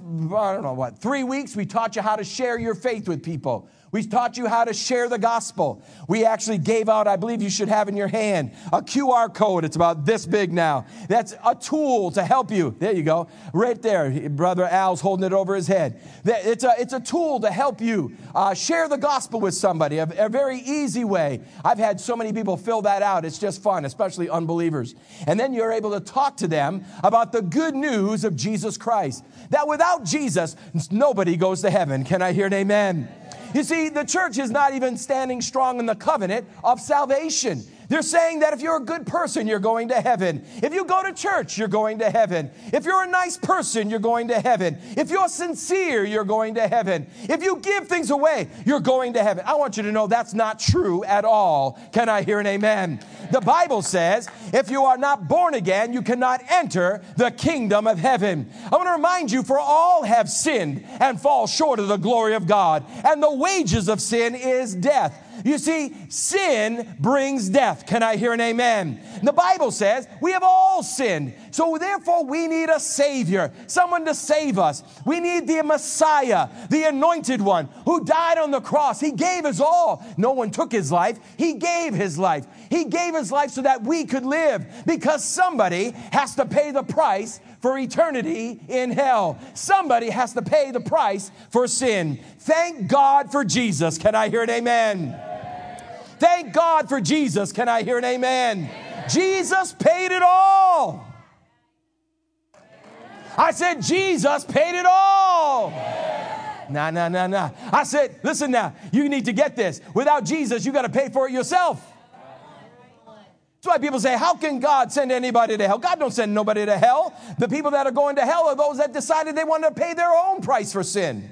3 weeks. We taught you how to share your faith with people. We taught you how to share the gospel. We actually gave out, I believe you should have in your hand, a QR code. It's about this big now. That's a tool to help you. There you go. Right there. Brother Al's holding it over his head. It's a tool to help you share the gospel with somebody. A very easy way. I've had so many people fill that out. It's just fun, especially unbelievers. And then you're able to talk to them about the good news of Jesus Christ. That without Jesus, nobody goes to heaven. Can I hear an amen? You see, the church is not even standing strong in the covenant of salvation. They're saying that if you're a good person, you're going to heaven. If you go to church, you're going to heaven. If you're a nice person, you're going to heaven. If you're sincere, you're going to heaven. If you give things away, you're going to heaven. I want you to know that's not true at all. Can I hear an amen? The Bible says, if you are not born again, you cannot enter the kingdom of heaven. I want to remind you, for all have sinned and fall short of the glory of God. And the wages of sin is death. You see, sin brings death. Can I hear an amen? The Bible says we have all sinned. So therefore we need a Savior, someone to save us. We need the Messiah, the anointed one who died on the cross. He gave his all. No one took his life. He gave his life. He gave his life so that we could live, because somebody has to pay the price for eternity in hell. Somebody has to pay the price for sin. Thank God for Jesus. Can I hear an amen? Thank God for Jesus. Can I hear an amen? Jesus paid it all. I said, Jesus paid it all. Nah. I said, listen now, you need to get this. Without Jesus, you got to pay for it yourself. That's why people say, how can God send anybody to hell? God don't send nobody to hell. The people that are going to hell are those that decided they wanted to pay their own price for sin.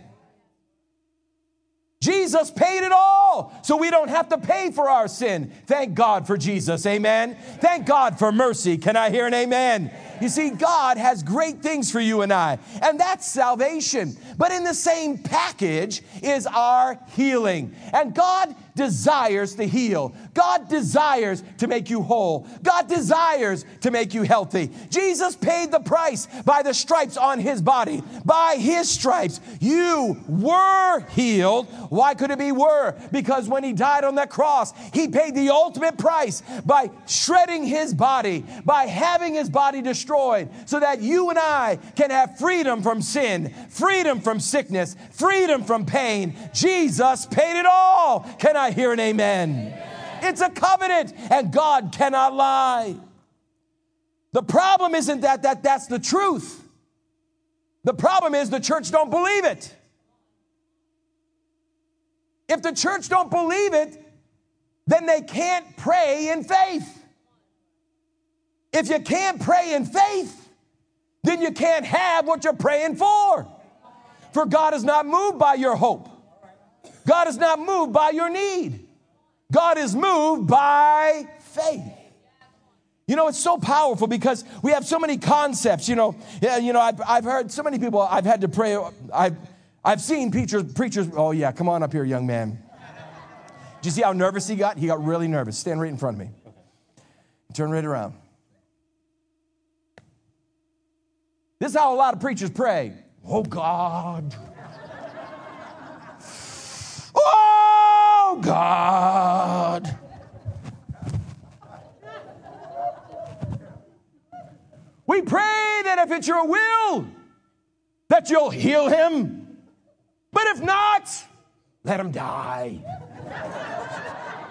Jesus paid it all, so we don't have to pay for our sin. Thank God for Jesus, amen? Thank God for mercy. Can I hear an amen? You see, God has great things for you and I, and that's salvation. But in the same package is our healing. And God desires to heal. God desires to make you whole. God desires to make you healthy. Jesus paid the price by the stripes on his body. By his stripes, you were healed. Why could it be were? Because when he died on that cross, he paid the ultimate price by shredding his body, by having his body destroyed, so that you and I can have freedom from sin, freedom from sickness, freedom from pain. Jesus paid it all. Can I hear an amen? It's a covenant, and God cannot lie. The problem isn't that's the truth. The problem is the church don't believe it. If the church don't believe it, then they can't pray in faith. If you can't pray in faith, then you can't have what you're praying for. For God is not moved by your hope. God is not moved by your need. God is moved by faith. You know, it's so powerful because we have so many concepts. I've heard so many people. I've had to pray. I've seen preachers. Oh yeah, come on up here, young man. Did you see how nervous he got? He got really nervous. Stand right in front of me. Turn right around. This is how a lot of preachers pray. Oh God. Oh God. We pray that if it's your will, that you'll heal him. But if not, let him die.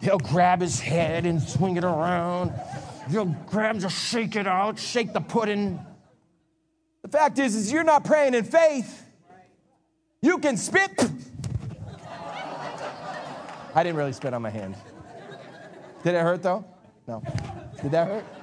He'll grab his head and swing it around. He'll grab, just shake it out, shake the pudding. The fact is you're not praying in faith. You can spit. I didn't really spit on my hand. Did it hurt though? No. Did that hurt?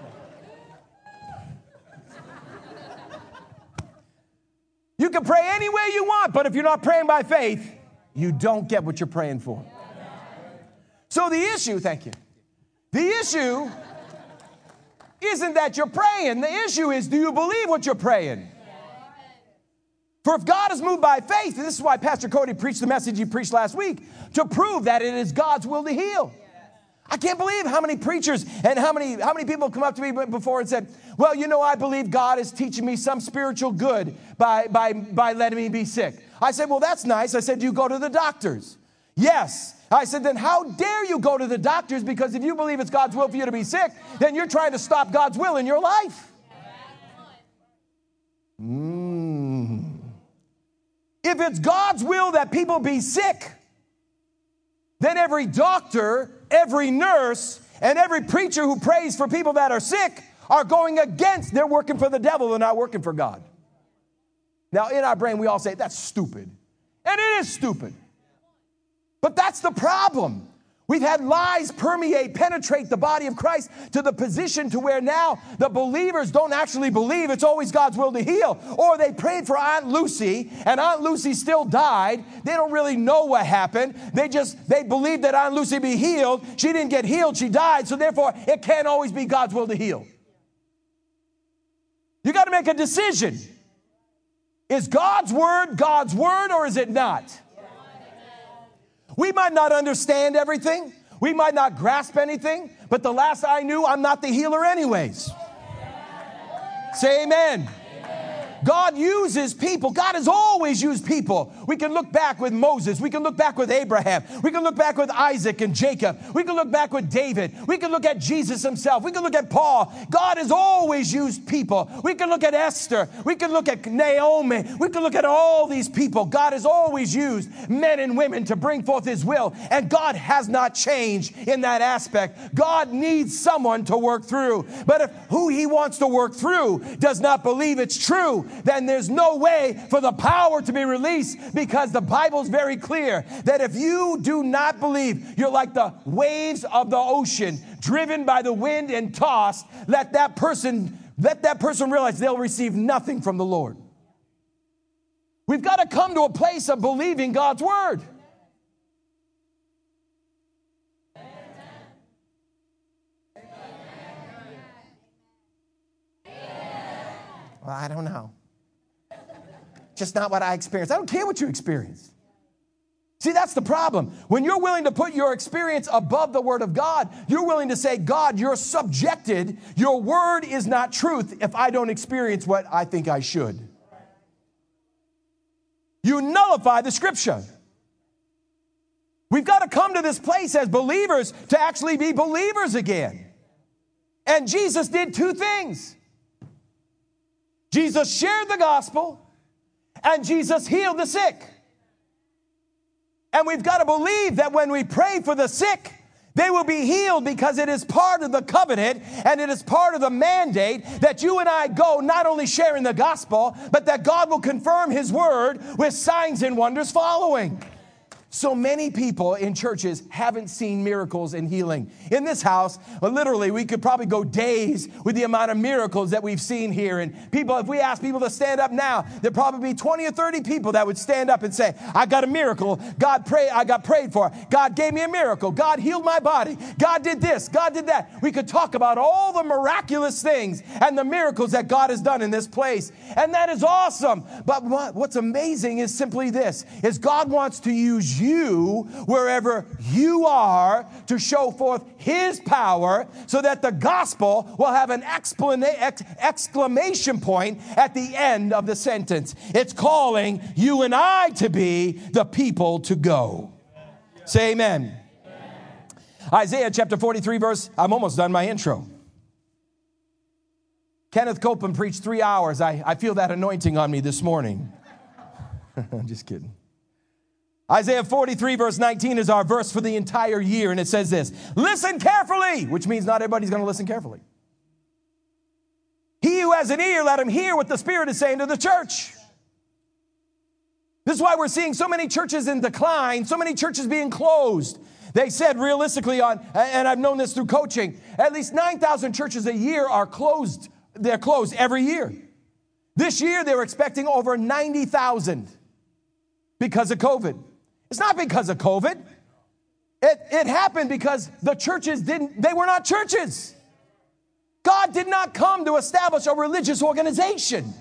You can pray any way you want, but if you're not praying by faith, you don't get what you're praying for. So the issue, thank you. The issue isn't that you're praying. The issue is, do you believe what you're praying? For if God is moved by faith, and this is why Pastor Cody preached the message he preached last week, to prove that it is God's will to heal. I can't believe how many preachers and how many people come up to me before and said, well, you know, I believe God is teaching me some spiritual good by letting me be sick. I said, well, that's nice. I said, do you go to the doctors? Yes. I said, then how dare you go to the doctors? Because if you believe it's God's will for you to be sick, then you're trying to stop God's will in your life. If it's God's will that people be sick, then every doctor, every nurse, and every preacher who prays for people that are sick are going against. They're working for the devil. They're not working for God. Now, in our brain, we all say, that's stupid. And it is stupid. But that's the problem. We've had lies penetrate the body of Christ to the position to where now the believers don't actually believe it's always God's will to heal. Or they prayed for Aunt Lucy, and Aunt Lucy still died. They don't really know what happened. They believed that Aunt Lucy be healed. She didn't get healed. She died. So therefore, it can't always be God's will to heal. You got to make a decision. Is God's word, or is it not? We might not understand everything. We might not grasp anything. But the last I knew, I'm not the healer anyways. Say amen. God uses people. God has always used people. We can look back with Moses. We can look back with Abraham. We can look back with Isaac and Jacob. We can look back with David. We can look at Jesus himself. We can look at Paul. God has always used people. We can look at Esther. We can look at Naomi. We can look at all these people. God has always used men and women to bring forth his will. And God has not changed in that aspect. God needs someone to work through. But if who he wants to work through does not believe it's true, then there's no way for the power to be released, because the Bible's very clear that if you do not believe, you're like the waves of the ocean, driven by the wind and tossed. Let that person realize they'll receive nothing from the Lord. We've got to come to a place of believing God's word. Well, I don't know. Just not what I experienced. I don't care what you experienced. See, that's the problem. When you're willing to put your experience above the word of God, you're willing to say, God, you're subjected. Your word is not truth if I don't experience what I think I should. You nullify the scripture. We've got to come to this place as believers to actually be believers again. And Jesus did two things. Jesus shared the gospel, and Jesus healed the sick. And we've got to believe that when we pray for the sick, they will be healed, because it is part of the covenant and it is part of the mandate that you and I go not only sharing the gospel, but that God will confirm his word with signs and wonders following. So many people in churches haven't seen miracles and healing. In this house, literally, we could probably go days with the amount of miracles that we've seen here. And people, if we ask people to stand up now, there'd probably be 20 or 30 people that would stand up and say, I got a miracle. I got prayed for. God gave me a miracle. God healed my body. God did this. God did that. We could talk about all the miraculous things and the miracles that God has done in this place. And that is awesome. But what's amazing is simply this, is God wants to use you wherever you are to show forth his power, so that the gospel will have an exclamation point at the end of the sentence. It's calling you and I to be the people to go. Say amen. Isaiah chapter 43 verse, I'm almost done my intro. Kenneth Copeland preached 3 hours. I feel that anointing on me this morning. I'm just kidding. Isaiah 43 verse 19 is our verse for the entire year, and it says this: listen carefully, which means not everybody's going to listen carefully. He who has an ear, let him hear what the Spirit is saying to the church. This is why we're seeing so many churches in decline, so many churches being closed. They said realistically and I've known this through coaching, at least 9,000 churches a year are closed. They're closed every year. This year they were expecting over 90,000 because of COVID. It's not because of COVID. It happened because the churches they were not churches. God did not come to establish a religious organization.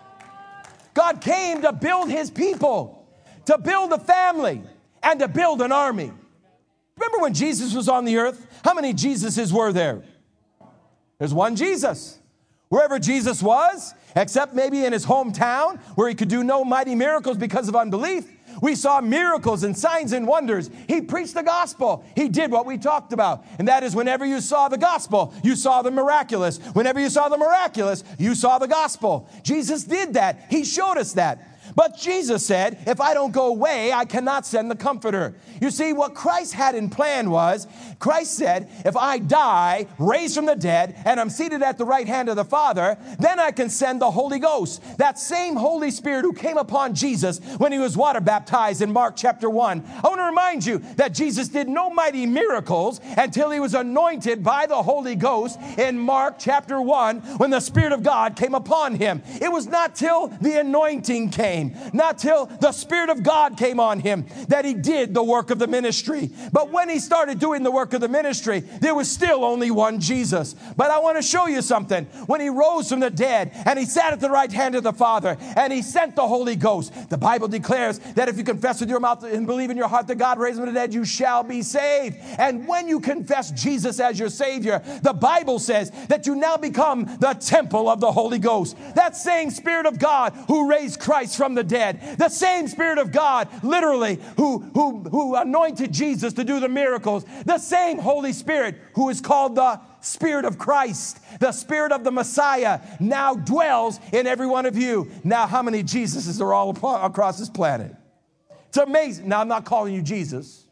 God came to build his people, to build a family, and to build an army. Remember when Jesus was on the earth? How many Jesuses were there? There's one Jesus. Wherever Jesus was, except maybe in his hometown, where he could do no mighty miracles because of unbelief, we saw miracles and signs and wonders. He preached the gospel. He did what we talked about. And that is, whenever you saw the gospel, you saw the miraculous. Whenever you saw the miraculous, you saw the gospel. Jesus did that. He showed us that. But Jesus said, if I don't go away, I cannot send the Comforter. You see, what Christ had in plan was, Christ said, if I die, raised from the dead, and I'm seated at the right hand of the Father, then I can send the Holy Ghost. That same Holy Spirit who came upon Jesus when he was water baptized in Mark chapter 1. I want to remind you that Jesus did no mighty miracles until he was anointed by the Holy Ghost in Mark chapter 1 when the Spirit of God came upon him. It was not till the anointing came, not till the Spirit of God came on him, that he did the work of the ministry. But when he started doing the work of the ministry, there was still only one Jesus. But I want to show you something. When he rose from the dead and he sat at the right hand of the Father and he sent the Holy Ghost, the Bible declares that if you confess with your mouth and believe in your heart that God raised him from the dead, you shall be saved. And when you confess Jesus as your Savior, the Bible says that you now become the temple of the Holy Ghost. That same Spirit of God who raised Christ from the dead, the same Spirit of God, literally, who anointed Jesus to do the miracles, the same Holy Spirit who is called the Spirit of Christ, the Spirit of the Messiah, now dwells in every one of you. Now, how many Jesuses are all across this planet? It's amazing. Now, I'm not calling you Jesus,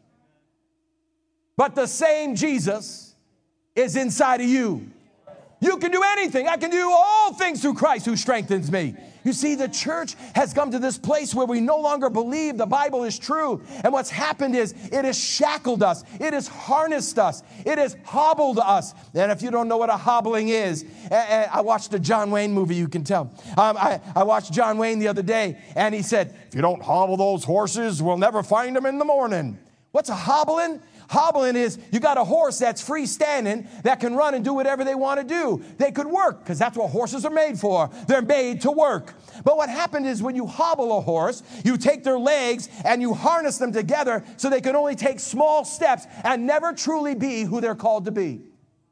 but the same Jesus is inside of you. You can do anything. I can do all things through Christ who strengthens me. You see, the church has come to this place where we no longer believe the Bible is true. And what's happened is it has shackled us. It has harnessed us. It has hobbled us. And if you don't know what a hobbling is, I watched a John Wayne movie, you can tell. I watched John Wayne the other day, and he said, if you don't hobble those horses, we'll never find them in the morning. What's a hobbling? Hobbling is you got a horse that's freestanding that can run and do whatever they want to do. They could work because that's what horses are made for. They're made to work. But what happened is when you hobble a horse, you take their legs and you harness them together so they can only take small steps and never truly be who they're called to be.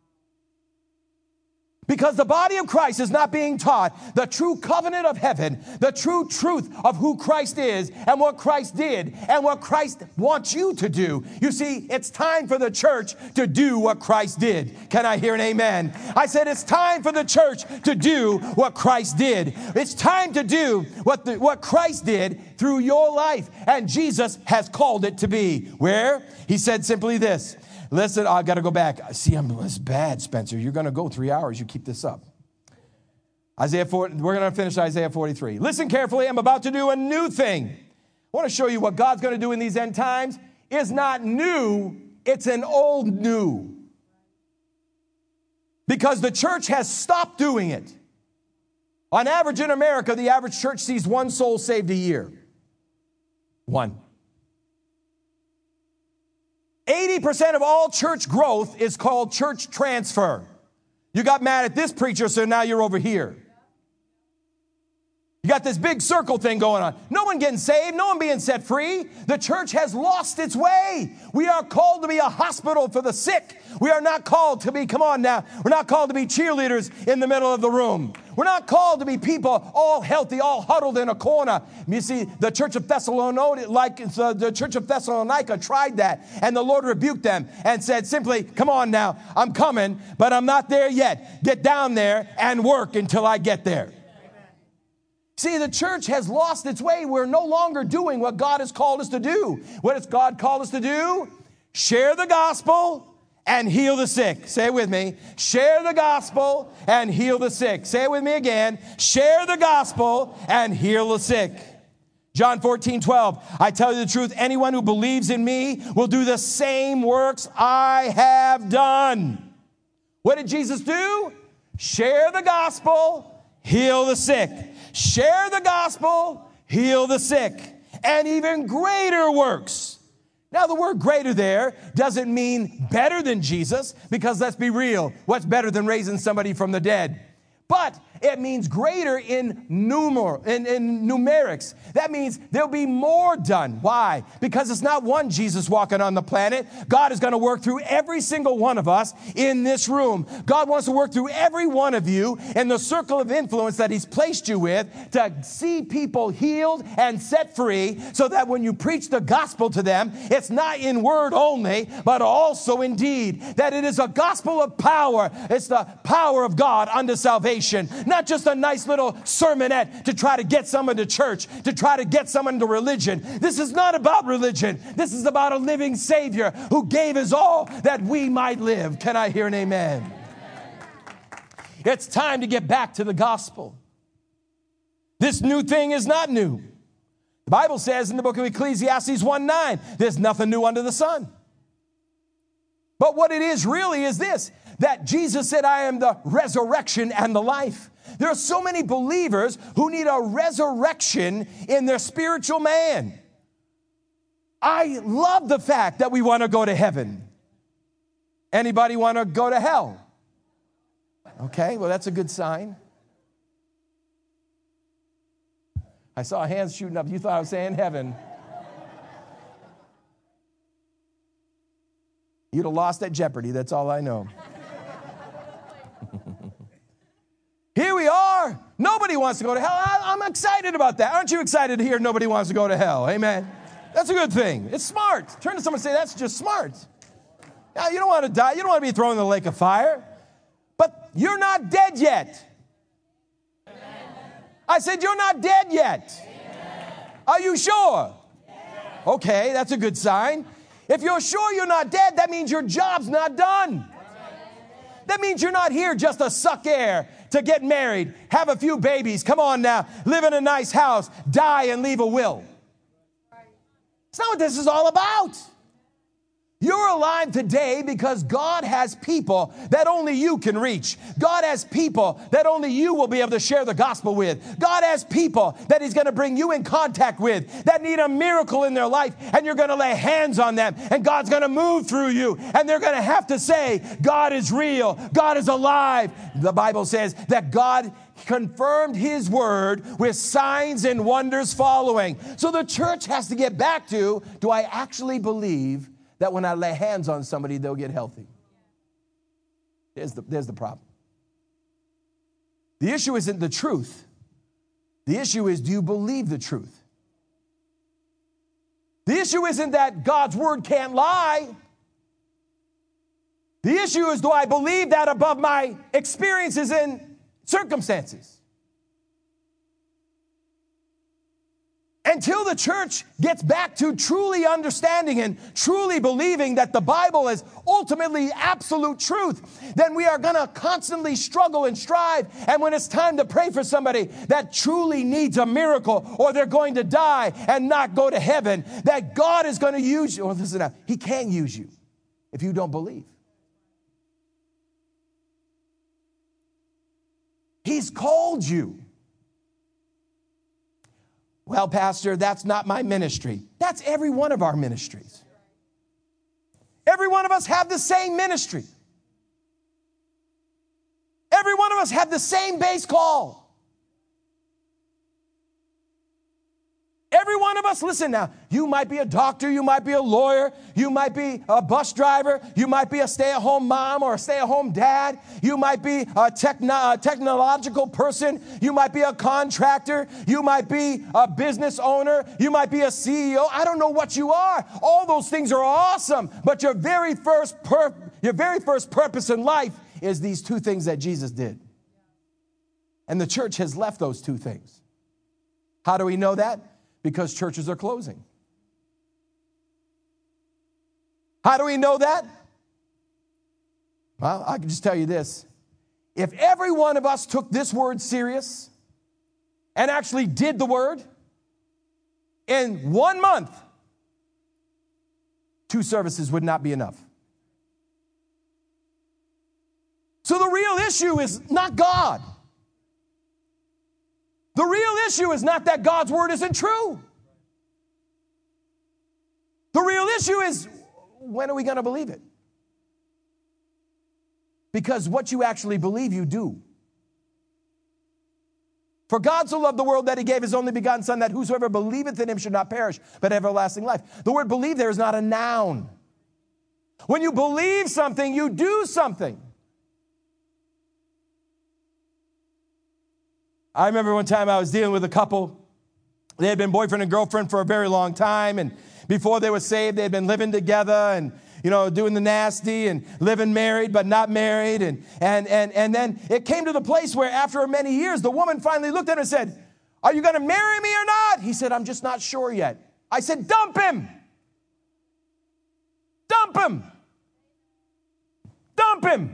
Because the body of Christ is not being taught the true covenant of heaven, the true truth of who Christ is and what Christ did and what Christ wants you to do. You see, it's time for the church to do what Christ did. Can I hear an amen? I said it's time for the church to do what Christ did. It's time to do what Christ did through your life. And Jesus has called it to be. Where? He said simply this. Listen, I've got to go back. See, it's bad, Spencer. You're going to go 3 hours. You keep this up. We're going to finish Isaiah 43. Listen carefully. I'm about to do a new thing. I want to show you what God's going to do in these end times. It's not new. It's an old new. Because the church has stopped doing it. On average in America, the average church sees one soul saved a year. One. 80% of all church growth is called church transfer. You got mad at this preacher, so now you're over here. You got this big circle thing going on. No one getting saved, no one being set free. The church has lost its way. We are called to be a hospital for the sick. We are not called to be, come on now, we're not called to be cheerleaders in the middle of the room. We're not called to be people all healthy, all huddled in a corner. You see, the church of Thessalonica tried that, and the Lord rebuked them and said simply, come on now, I'm coming, but I'm not there yet. Get down there and work until I get there. See, the church has lost its way. We're no longer doing what God has called us to do. What has God called us to do? Share the gospel and heal the sick. Say it with me. Share the gospel and heal the sick. Say it with me again. Share the gospel and heal the sick. John 14:12. I tell you the truth, anyone who believes in me will do the same works I have done. What did Jesus do? Share the gospel, heal the sick. Share the gospel, heal the sick, and even greater works. Now, the word greater there doesn't mean better than Jesus, because let's be real, what's better than raising somebody from the dead? But it means greater in numerics. That means there'll be more done. Why? Because it's not one Jesus walking on the planet. God is going to work through every single one of us in this room. God wants to work through every one of you in the circle of influence that He's placed you with to see people healed and set free, so that when you preach the gospel to them, it's not in word only, but also in deed. That it is a gospel of power. It's the power of God unto salvation. Not just a nice little sermonette to try to get someone to church, to try to get someone to religion. This is not about religion. This is about a living Savior who gave His all that we might live. Can I hear an amen? It's time to get back to the gospel. This new thing is not new. The Bible says in the book of Ecclesiastes 1:9, there's nothing new under the sun. But what it is really is this, that Jesus said, I am the resurrection and the life. There are so many believers who need a resurrection in their spiritual man. I love the fact that we want to go to heaven. Anybody want to go to hell? Okay, well, that's a good sign. I saw hands shooting up. You thought I was saying heaven. You'd have lost at Jeopardy, that's all I know. Here we are. Nobody wants to go to hell. I'm excited about that. Aren't you excited to hear nobody wants to go to hell? Amen. That's a good thing. It's smart. Turn to someone and say, that's just smart. Now, you don't want to die. You don't want to be thrown in the lake of fire. But you're not dead yet. I said, you're not dead yet. Are you sure? Okay, that's a good sign. If you're sure you're not dead, that means your job's not done. That means you're not here just to suck air, to get married, have a few babies, come on now, live in a nice house, die and leave a will. That's not what this is all about. You're alive today because God has people that only you can reach. God has people that only you will be able to share the gospel with. God has people that He's going to bring you in contact with that need a miracle in their life, and you're going to lay hands on them, and God's going to move through you, and they're going to have to say, God is real. God is alive. The Bible says that God confirmed His word with signs and wonders following. So the church has to get back to, do I actually believe that when I lay hands on somebody, they'll get healthy? There's the problem. The issue isn't the truth. The issue is, do you believe the truth? The issue isn't that God's word can't lie. The issue is, do I believe that above my experiences and circumstances? Until the church gets back to truly understanding and truly believing that the Bible is ultimately absolute truth, then we are going to constantly struggle and strive. And when it's time to pray for somebody that truly needs a miracle, or they're going to die and not go to heaven, that God is going to use you. Well, listen now, He can use you if you don't believe. He's called you. Well, Pastor, that's not my ministry. That's every one of our ministries. Every one of us have the same ministry. Every one of us have the same base call. Every one of us, listen now, you might be a doctor, you might be a lawyer, you might be a bus driver, you might be a stay-at-home mom or a stay-at-home dad, you might be a technological person, you might be a contractor, you might be a business owner, you might be a CEO. I don't know what you are. All those things are awesome, but your very first purpose in life is these two things that Jesus did. And the church has left those two things. How do we know that? Because churches are closing. How do we know that? Well, I can just tell you this. If every one of us took this word serious and actually did the word, in 1 month, 2 services would not be enough. So the real issue is not God. The real issue is not that God's word isn't true. The real issue is, when are we going to believe it? Because what you actually believe, you do. For God so loved the world that he gave his only begotten Son, that whosoever believeth in him should not perish, but have everlasting life. The word believe there is not a noun. When you believe something, you do something. I remember one time I was dealing with a couple. They had been boyfriend and girlfriend for a very long time, and before they were saved, they had been living together and, doing the nasty and living married but not married. And then it came to the place where after many years, the woman finally looked at him and said, "Are you going to marry me or not?" He said, "I'm just not sure yet." I said, "Dump him. Dump him. Dump him."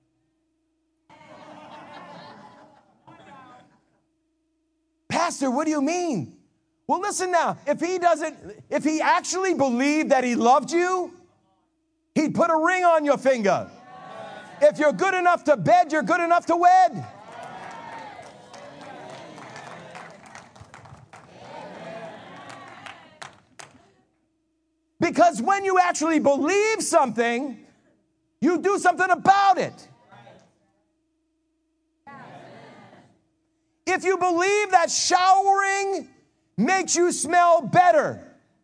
"Pastor, what do you mean?" Well, listen now. If he actually believed that he loved you, he'd put a ring on your finger. If you're good enough to bed, you're good enough to wed. Because when you actually believe something, you do something about it. If you believe that showering makes you smell better,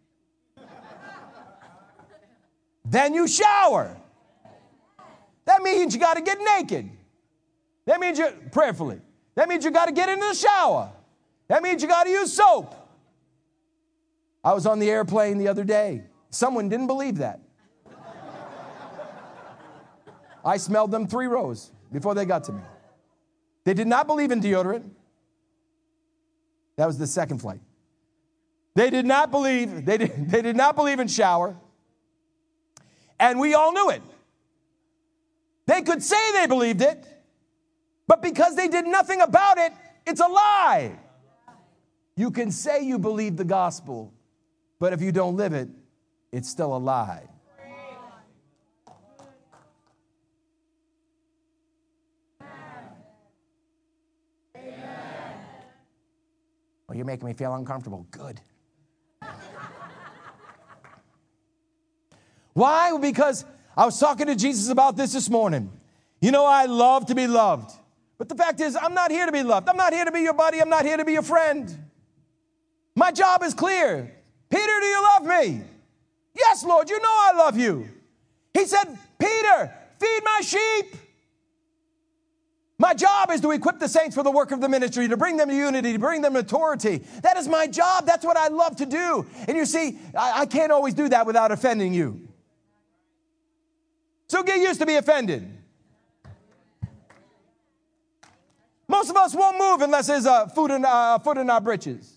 then you shower. That means you got to get naked. That means prayerfully. That means you got to get into the shower. That means you got to use soap. I was on the airplane the other day. Someone didn't believe that. I smelled them 3 rows before they got to me. They did not believe in deodorant. That was the second flight. They did not believe in shower. And we all knew it. They could say they believed it, but because they did nothing about it, it's a lie. You can say you believe the gospel, but if you don't live it, it's still a lie. Well, you're making me feel uncomfortable. Good. Why? Because I was talking to Jesus about this morning. I love to be loved. But the fact is, I'm not here to be loved. I'm not here to be your buddy. I'm not here to be your friend. My job is clear. Peter, do you love me? Yes, Lord, you know I love you. He said, Peter, feed my sheep. My job is to equip the saints for the work of the ministry, to bring them to unity, to bring them to maturity. That is my job. That's what I love to do. And you see, I can't always do that without offending you. So get used to be offended. Most of us won't move unless there's a foot in our britches.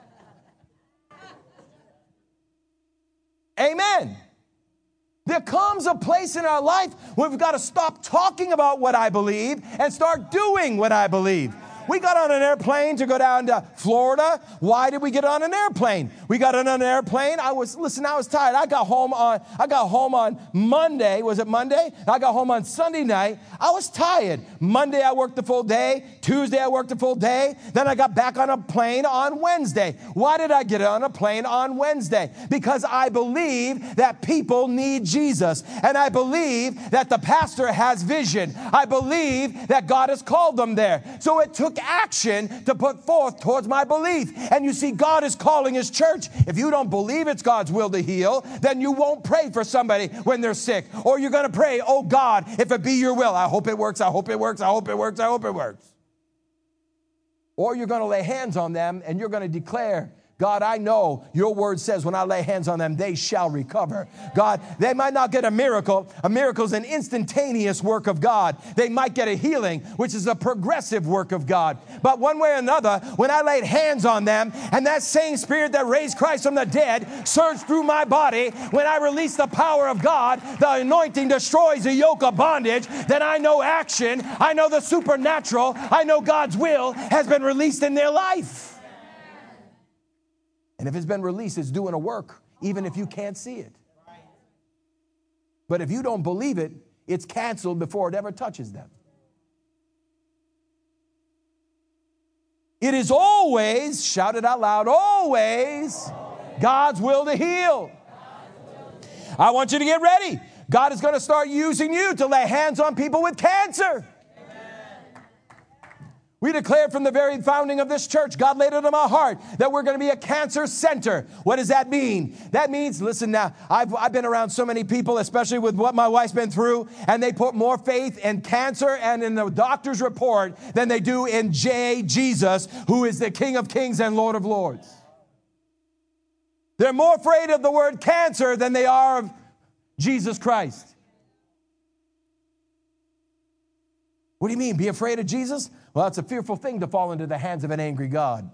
Amen. There comes a place in our life where we've got to stop talking about what I believe and start doing what I believe. We got on an airplane to go down to Florida. Why did we get on an airplane? We got on an airplane. I was tired. I got home on Monday. Was it Monday? I got home on Sunday night. I was tired. Monday I worked the full day. Tuesday I worked the full day. Then I got back on a plane on Wednesday. Why did I get on a plane on Wednesday? Because I believe that people need Jesus. And I believe that the pastor has vision. I believe that God has called them there. So it took action to put forth towards my belief. And you see, God is calling his church. If you don't believe it's God's will to heal, then you won't pray for somebody when they're sick. Or you're going to pray, oh God, if it be your will, I hope it works, I hope it works, I hope it works, I hope it works. Or you're going to lay hands on them and you're going to declare God, I know your word says when I lay hands on them, they shall recover. God, they might not get a miracle. A miracle is an instantaneous work of God. They might get a healing, which is a progressive work of God. But one way or another, when I laid hands on them and that same spirit that raised Christ from the dead surged through my body, when I release the power of God, the anointing destroys the yoke of bondage, then I know action, I know the supernatural, I know God's will has been released in their life. And if it's been released, it's doing a work, even if you can't see it. But if you don't believe it, it's canceled before it ever touches them. It is always, shout it out loud, always God's will to heal. I want you to get ready. God is going to start using you to lay hands on people with cancer. We declared from the very founding of this church, God laid it on my heart that we're going to be a cancer center. What does that mean? That means, listen now, I've been around so many people, especially with what my wife's been through, and they put more faith in cancer and in the doctor's report than they do in Jesus, who is the King of Kings and Lord of Lords. They're more afraid of the word cancer than they are of Jesus Christ. What do you mean, be afraid of Jesus? Well, it's a fearful thing to fall into the hands of an angry God.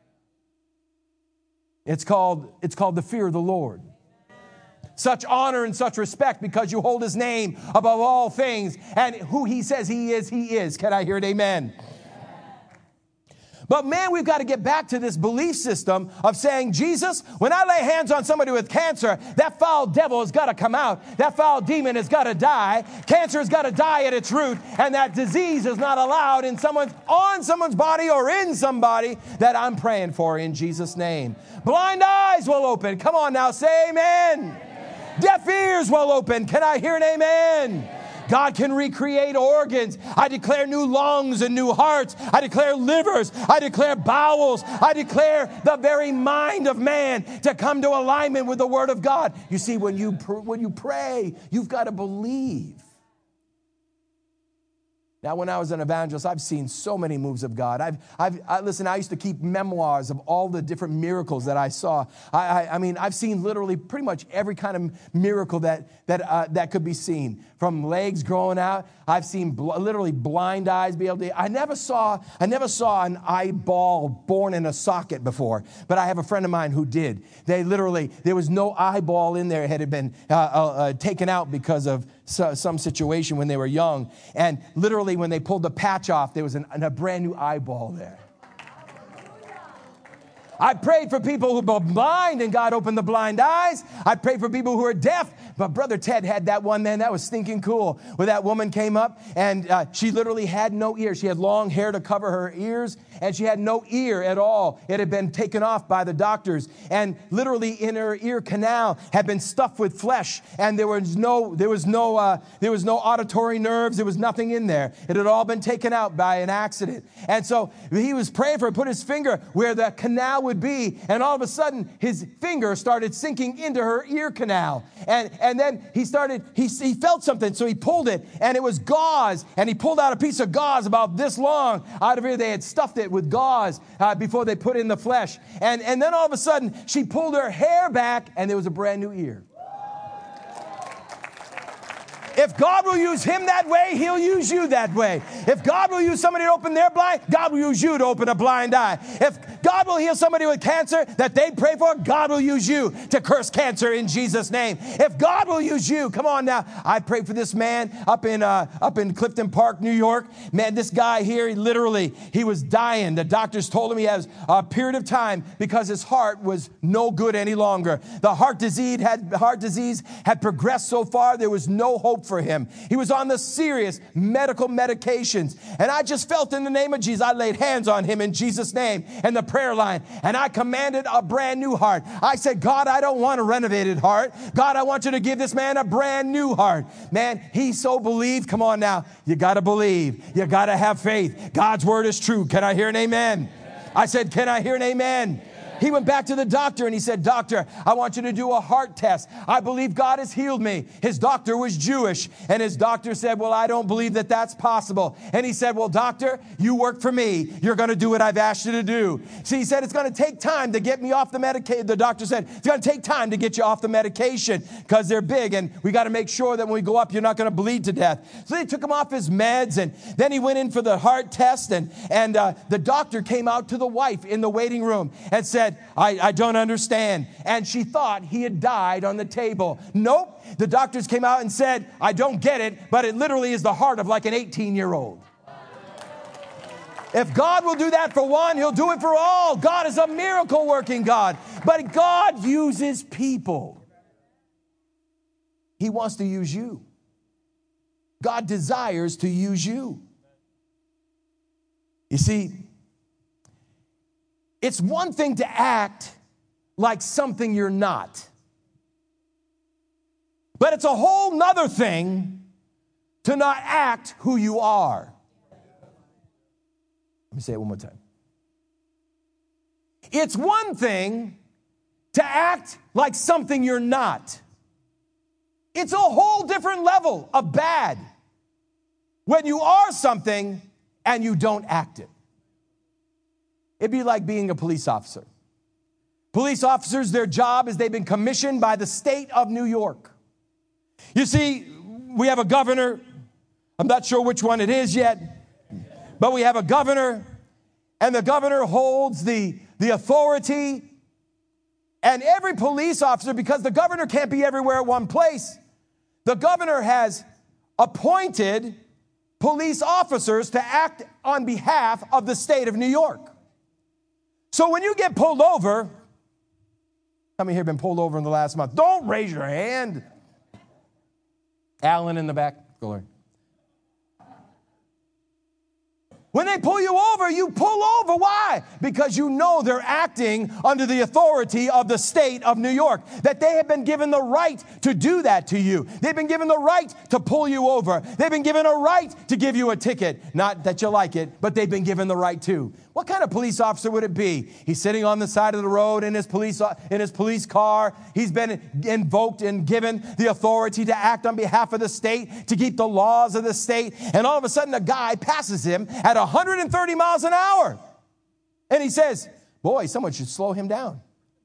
It's called the fear of the Lord. Such honor and such respect because you hold his name above all things, and who he says he is, he is. Can I hear it? Amen. But man, we've got to get back to this belief system of saying, Jesus, when I lay hands on somebody with cancer, that foul devil has got to come out. That foul demon has got to die. Cancer has got to die at its root. And that disease is not allowed on someone's body or in somebody that I'm praying for in Jesus' name. Blind eyes will open. Come on now, say amen. Amen. Deaf ears will open. Can I hear an amen? God can recreate organs. I declare new lungs and new hearts. I declare livers. I declare bowels. I declare the very mind of man to come to alignment with the Word of God. You see, when you pray, you've got to believe. Now, when I was an evangelist, I've seen so many moves of God. Listen, I used to keep memoirs of all the different miracles that I saw. I mean, I've seen literally pretty much every kind of miracle that could be seen. From legs growing out, I've seen literally blind eyes be able to. I never saw an eyeball born in a socket before, but I have a friend of mine who did. There was no eyeball in there. It had been taken out because of some situation when they were young. And literally when they pulled the patch off, there was a brand new eyeball there. I prayed for people who were blind and God opened the blind eyes. I prayed for people who are deaf. But Brother Ted had that one, man, that was stinking cool. Where that woman came up and she literally had no ear. She had long hair to cover her ears and she had no ear at all. It had been taken off by the doctors. And literally in her ear canal had been stuffed with flesh. And there was no auditory nerves. There was nothing in there. It had all been taken out by an accident. And so he was praying for her, put his finger where the canal would be, and all of a sudden his finger started sinking into her ear canal, and then he felt something, so he pulled it, and it was gauze, and he pulled out a piece of gauze about this long out of here. They had stuffed it with gauze before they put in the flesh, and then all of a sudden she pulled her hair back and there was a brand new ear. If God will use him that way, he'll use you that way. If God will use somebody to open their blind, God will use you to open a blind eye. If God will heal somebody with cancer that they pray for, God will use you to curse cancer in Jesus' name. If God will use you, come on now. I prayed for this man up in Clifton Park, New York. Man, this guy here, he was dying. The doctors told him he has a period of time because his heart was no good any longer. The heart disease had progressed so far, there was no hope for him. He was on the serious medical medications. And I just felt in the name of Jesus, I laid hands on him in Jesus' name and the prayer line. And I commanded a brand new heart. I said, God, I don't want a renovated heart. God, I want you to give this man a brand new heart. Man, he so believed. Come on now. You got to believe. You got to have faith. God's word is true. Can I hear an amen? I said, can I hear an amen? He went back to the doctor and he said, "Doctor, I want you to do a heart test. I believe God has healed me." His doctor was Jewish, and his doctor said, "Well, I don't believe that that's possible." And he said, "Well, doctor, you work for me. You're going to do what I've asked you to do." So he said, "It's going to take time to get me off the medication." The doctor said, "It's going to take time to get you off the medication because they're big, and we got to make sure that when we go up, you're not going to bleed to death." So they took him off his meds, and then he went in for the heart test, and the doctor came out to the wife in the waiting room and said, I don't understand. And she thought he had died on the table. Nope. The doctors came out and said, "I don't get it, but it literally is the heart of like an 18-year-old. If God will do that for one, he'll do it for all. God is a miracle working God. But God uses people. He wants to use you. God desires to use you. You see, it's one thing to act like something you're not. But it's a whole nother thing to not act who you are. Let me say it one more time. It's one thing to act like something you're not. It's a whole different level of bad when you are something and you don't act it. It'd be like being a police officer. Police officers, their job is they've been commissioned by the state of New York. You see, we have a governor. I'm not sure which one it is yet, but we have a governor, and the governor holds the authority. And every police officer, because the governor can't be everywhere at one place, the governor has appointed police officers to act on behalf of the state of New York. So when you get pulled over, how many here have been pulled over in the last month? Don't raise your hand. Alan in the back. Go, Larry. When they pull you over, you pull over. Why? Because you know they're acting under the authority of the state of New York, that they have been given the right to do that to you. They've been given the right to pull you over. They've been given a right to give you a ticket. Not that you like it, but they've been given the right to. What kind of police officer would it be? He's sitting on the side of the road in his police car. He's been invoked and given the authority to act on behalf of the state, to keep the laws of the state. And all of a sudden, a guy passes him at 130 miles an hour. And he says, "Boy, someone should slow him down."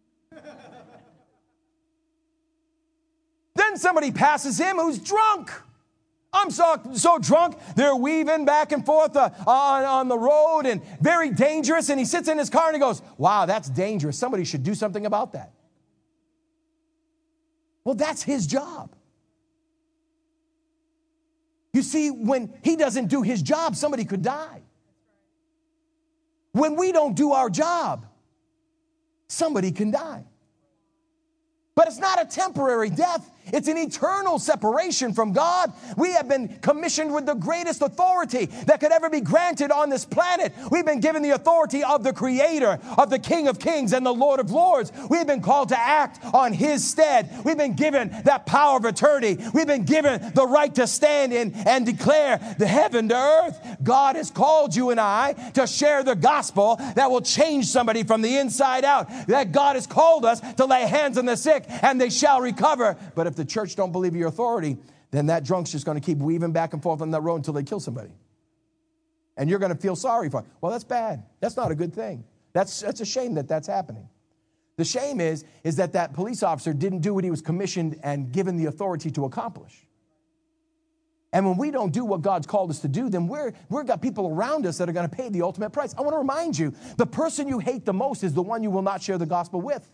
Then somebody passes him who's drunk. I'm so drunk, they're weaving back and forth on the road and very dangerous. And he sits in his car and he goes, "Wow, that's dangerous. Somebody should do something about that." Well, that's his job. You see, when he doesn't do his job, somebody could die. When we don't do our job, somebody can die. But it's not a temporary death. It's an eternal separation from God. We have been commissioned with the greatest authority that could ever be granted on this planet. We've been given the authority of the Creator, of the King of Kings and the Lord of Lords. We've been called to act on His stead. We've been given that power of attorney. We've been given the right to stand in and declare the heaven to earth. God has called you and I to share the gospel that will change somebody from the inside out. That God has called us to lay hands on the sick and they shall recover. But if the church don't believe your authority, then that drunk's just going to keep weaving back and forth on that road until they kill somebody. And you're going to feel sorry for it. Well, that's bad. That's not a good thing. That's a shame that that's happening. The shame is that police officer didn't do what he was commissioned and given the authority to accomplish. And when we don't do what God's called us to do, then we've got people around us that are going to pay the ultimate price. I want to remind you, the person you hate the most is the one you will not share the gospel with.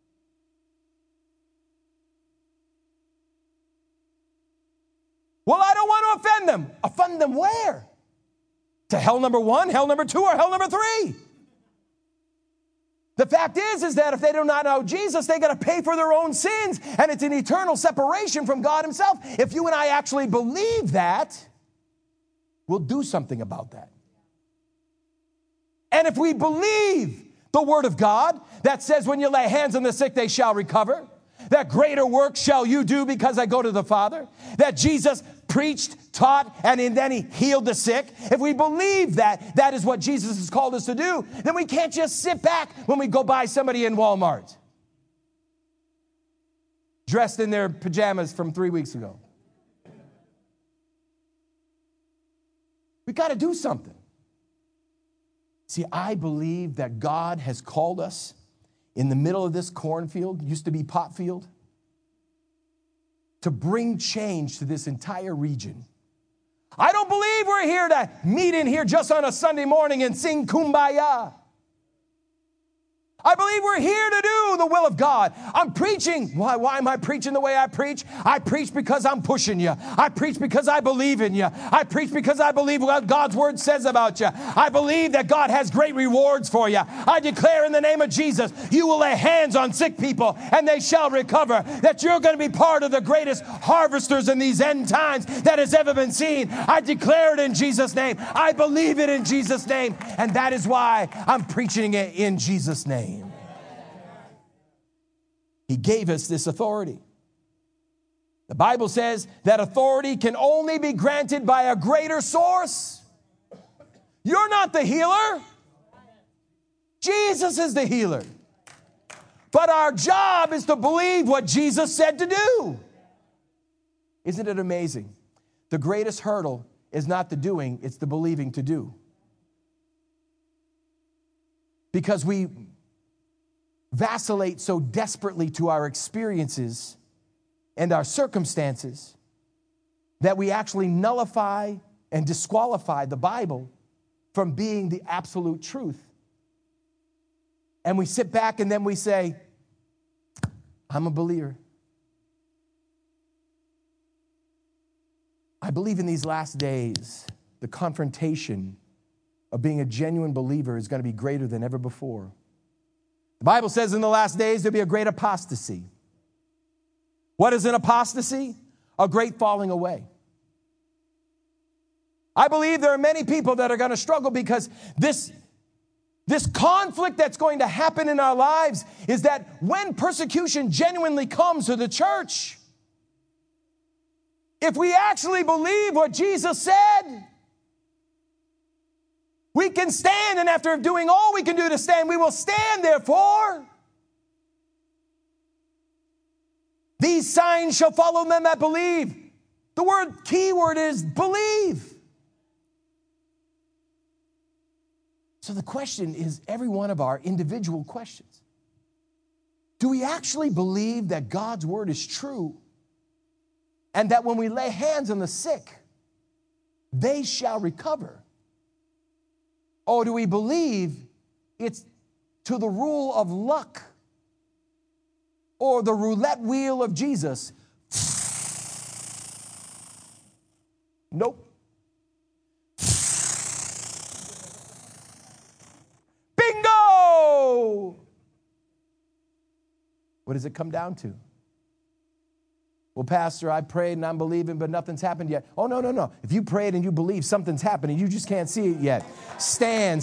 Well, I don't want to offend them. Offend them where? To hell number 1, hell number 2, or hell number 3? The fact is that if they do not know Jesus, they got to pay for their own sins, and it's an eternal separation from God Himself. If you and I actually believe that, we'll do something about that. And if we believe the Word of God that says when you lay hands on the sick, they shall recover, that greater work shall you do because I go to the Father, that Jesus preached, taught, and then he healed the sick, if we believe that that is what Jesus has called us to do, then we can't just sit back when we go by somebody in Walmart dressed in their pajamas from 3 weeks ago. We got to do something. See, I believe that God has called us in the middle of this cornfield, used to be pot field, to bring change to this entire region. I don't believe we're here to meet in here just on a Sunday morning and sing Kumbaya. I believe we're here to do the will of God. I'm preaching. Why am I preaching the way I preach? I preach because I'm pushing you. I preach because I believe in you. I preach because I believe what God's word says about you. I believe that God has great rewards for you. I declare in the name of Jesus, you will lay hands on sick people and they shall recover. That you're going to be part of the greatest harvesters in these end times that has ever been seen. I declare it in Jesus' name. I believe it in Jesus' name. And that is why I'm preaching it in Jesus' name. He gave us this authority. The Bible says that authority can only be granted by a greater source. You're not the healer. Jesus is the healer. But our job is to believe what Jesus said to do. Isn't it amazing? The greatest hurdle is not the doing, it's the believing to do. Because we vacillate so desperately to our experiences and our circumstances that we actually nullify and disqualify the Bible from being the absolute truth. And we sit back and then we say, I'm a believer. I believe in these last days, the confrontation of being a genuine believer is going to be greater than ever before. The Bible says in the last days there'll be a great apostasy. What is an apostasy? A great falling away. I believe there are many people that are going to struggle because this conflict that's going to happen in our lives is that when persecution genuinely comes to the church, if we actually believe what Jesus said, we can stand, and after doing all we can do to stand, we will stand, therefore. These signs shall follow them that believe. The key word is believe. So the question is every one of our individual questions. Do we actually believe that God's word is true? And that when we lay hands on the sick, they shall recover? Or do we believe it's to the rule of luck or the roulette wheel of Jesus? Nope. Bingo! What does it come down to? Well, Pastor, I prayed and I'm believing, but nothing's happened yet. Oh, no. If you prayed and you believe, something's happening. You just can't see it yet. Stand.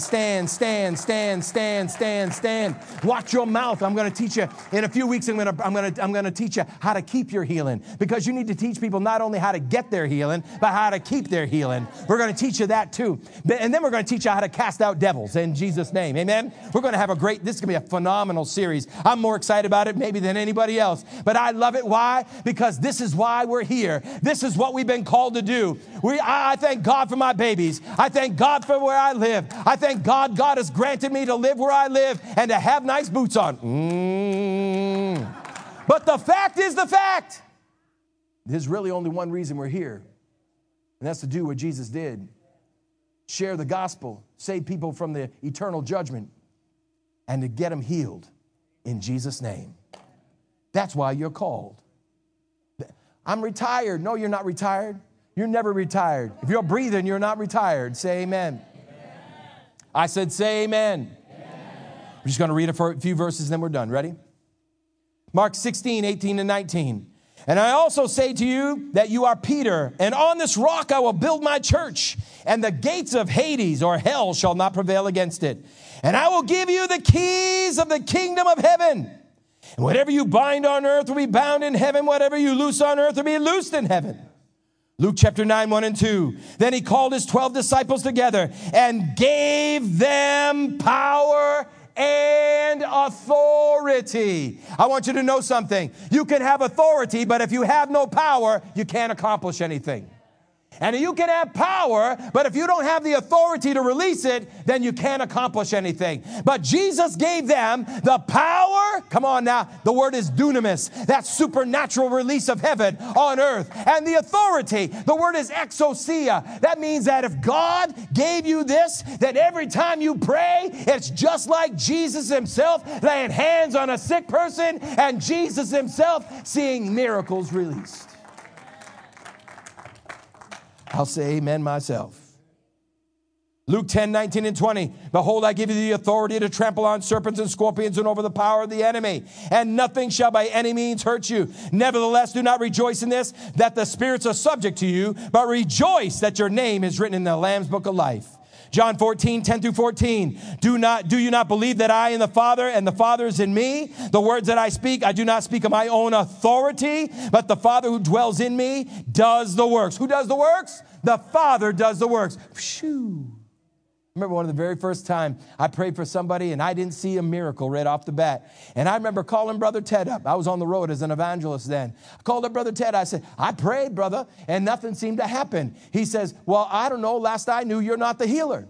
Watch your mouth. I'm going to teach you in a few weeks. I'm going to teach you how to keep your healing, because you need to teach people not only how to get their healing, but how to keep their healing. We're going to teach you that too. And then we're going to teach you how to cast out devils in Jesus' name. Amen. We're going to have this is going to be a phenomenal series. I'm more excited about it maybe than anybody else, but I love it. Why? Because this is why we're here. This is what we've been called to do. I thank God for my babies. I thank God for where I live. I thank God has granted me to live where I live and to have nice boots on. But the fact is the fact. There's really only one reason we're here, and that's to do what Jesus did. Share the gospel, save people from the eternal judgment, and to get them healed in Jesus' name. That's why you're called. I'm retired. No, you're not retired. You're never retired. If you're breathing, you're not retired. Say amen. I said, say amen. We're just going to read a few verses and then we're done. Ready? Mark 16, 18 and 19. And I also say to you that you are Peter, and on this rock I will build my church, and the gates of Hades or hell shall not prevail against it. And I will give you the keys of the kingdom of heaven. And whatever you bind on earth will be bound in heaven. Whatever you loose on earth will be loosed in heaven. Luke chapter 9, 1 and 2. Then he called his 12 disciples together and gave them power and authority. I want you to know something. You can have authority, but if you have no power, you can't accomplish anything. And you can have power, but if you don't have the authority to release it, then you can't accomplish anything. But Jesus gave them the power. Come on now. The word is dunamis. That supernatural release of heaven on earth. And the authority. The word is exousia. That means that if God gave you this, that every time you pray, it's just like Jesus himself laying hands on a sick person and Jesus himself seeing miracles released. I'll say amen myself. Luke 10, 19 and 20. Behold, I give you the authority to trample on serpents and scorpions and over the power of the enemy, and nothing shall by any means hurt you. Nevertheless, do not rejoice in this, that the spirits are subject to you, but rejoice that your name is written in the Lamb's book of life. John 14, 10 through 14. Do you not believe that I am the Father and the Father is in me? The words that I speak, I do not speak of my own authority, but the Father who dwells in me does the works. Who does the works? The Father does the works. Phew. I remember one of the very first time I prayed for somebody and I didn't see a miracle right off the bat. And I remember calling Brother Ted up. I was on the road as an evangelist then. I called up Brother Ted. I said, I prayed, brother, and nothing seemed to happen. He says, well, I don't know. Last I knew, you're not the healer.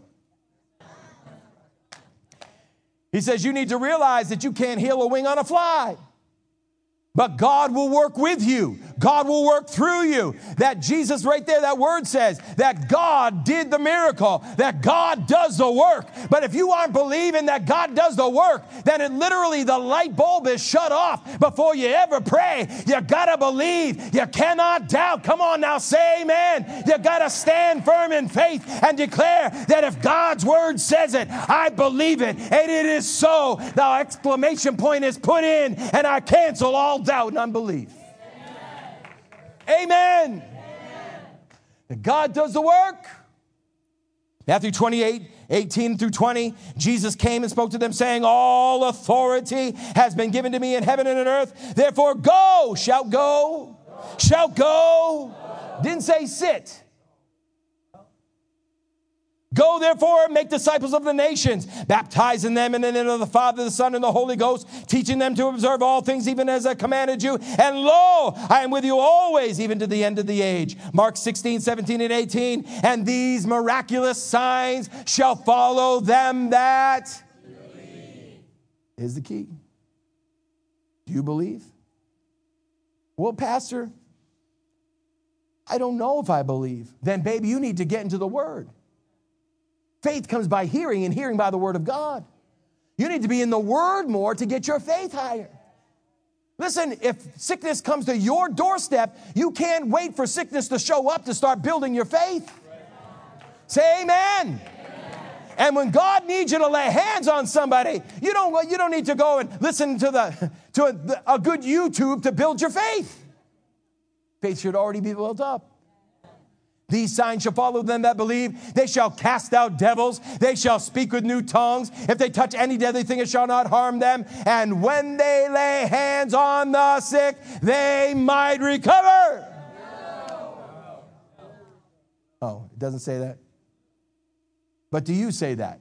He says, you need to realize that you can't heal a wing on a fly. But God will work with you. God will work through you. That Jesus right there, that word says that God did the miracle, that God does the work. But if you aren't believing that God does the work, then it literally, the light bulb is shut off before you ever pray. You gotta believe. You cannot doubt. Come on now, say amen. You gotta stand firm in faith and declare that if God's word says it, I believe it. And it is so. The exclamation point is put in, and I cancel all doubt and unbelief. Amen. That God does the work. Matthew 28, 18 through 20, Jesus came and spoke to them saying, all authority has been given to me in heaven and on earth. Therefore go, shout go, shout go. Didn't say sit. Go, therefore, make disciples of the nations, baptizing them in the name of the Father, the Son, and the Holy Ghost, teaching them to observe all things, even as I commanded you. And lo, I am with you always, even to the end of the age. Mark 16, 17, and 18. And these miraculous signs shall follow them that believe. Is the key. Do you believe? Well, Pastor, I don't know if I believe. Then, baby, you need to get into the Word. Faith comes by hearing, and hearing by the word of God. You need to be in the word more to get your faith higher. Listen, if sickness comes to your doorstep, you can't wait for sickness to show up to start building your faith. Say amen. And when God needs you to lay hands on somebody, you don't need to go and listen to a good YouTube to build your faith. Faith should already be built up. These signs shall follow them that believe. They shall cast out devils. They shall speak with new tongues. If they touch any deadly thing, it shall not harm them. And when they lay hands on the sick, they might recover. Oh, it doesn't say that. But do you say that?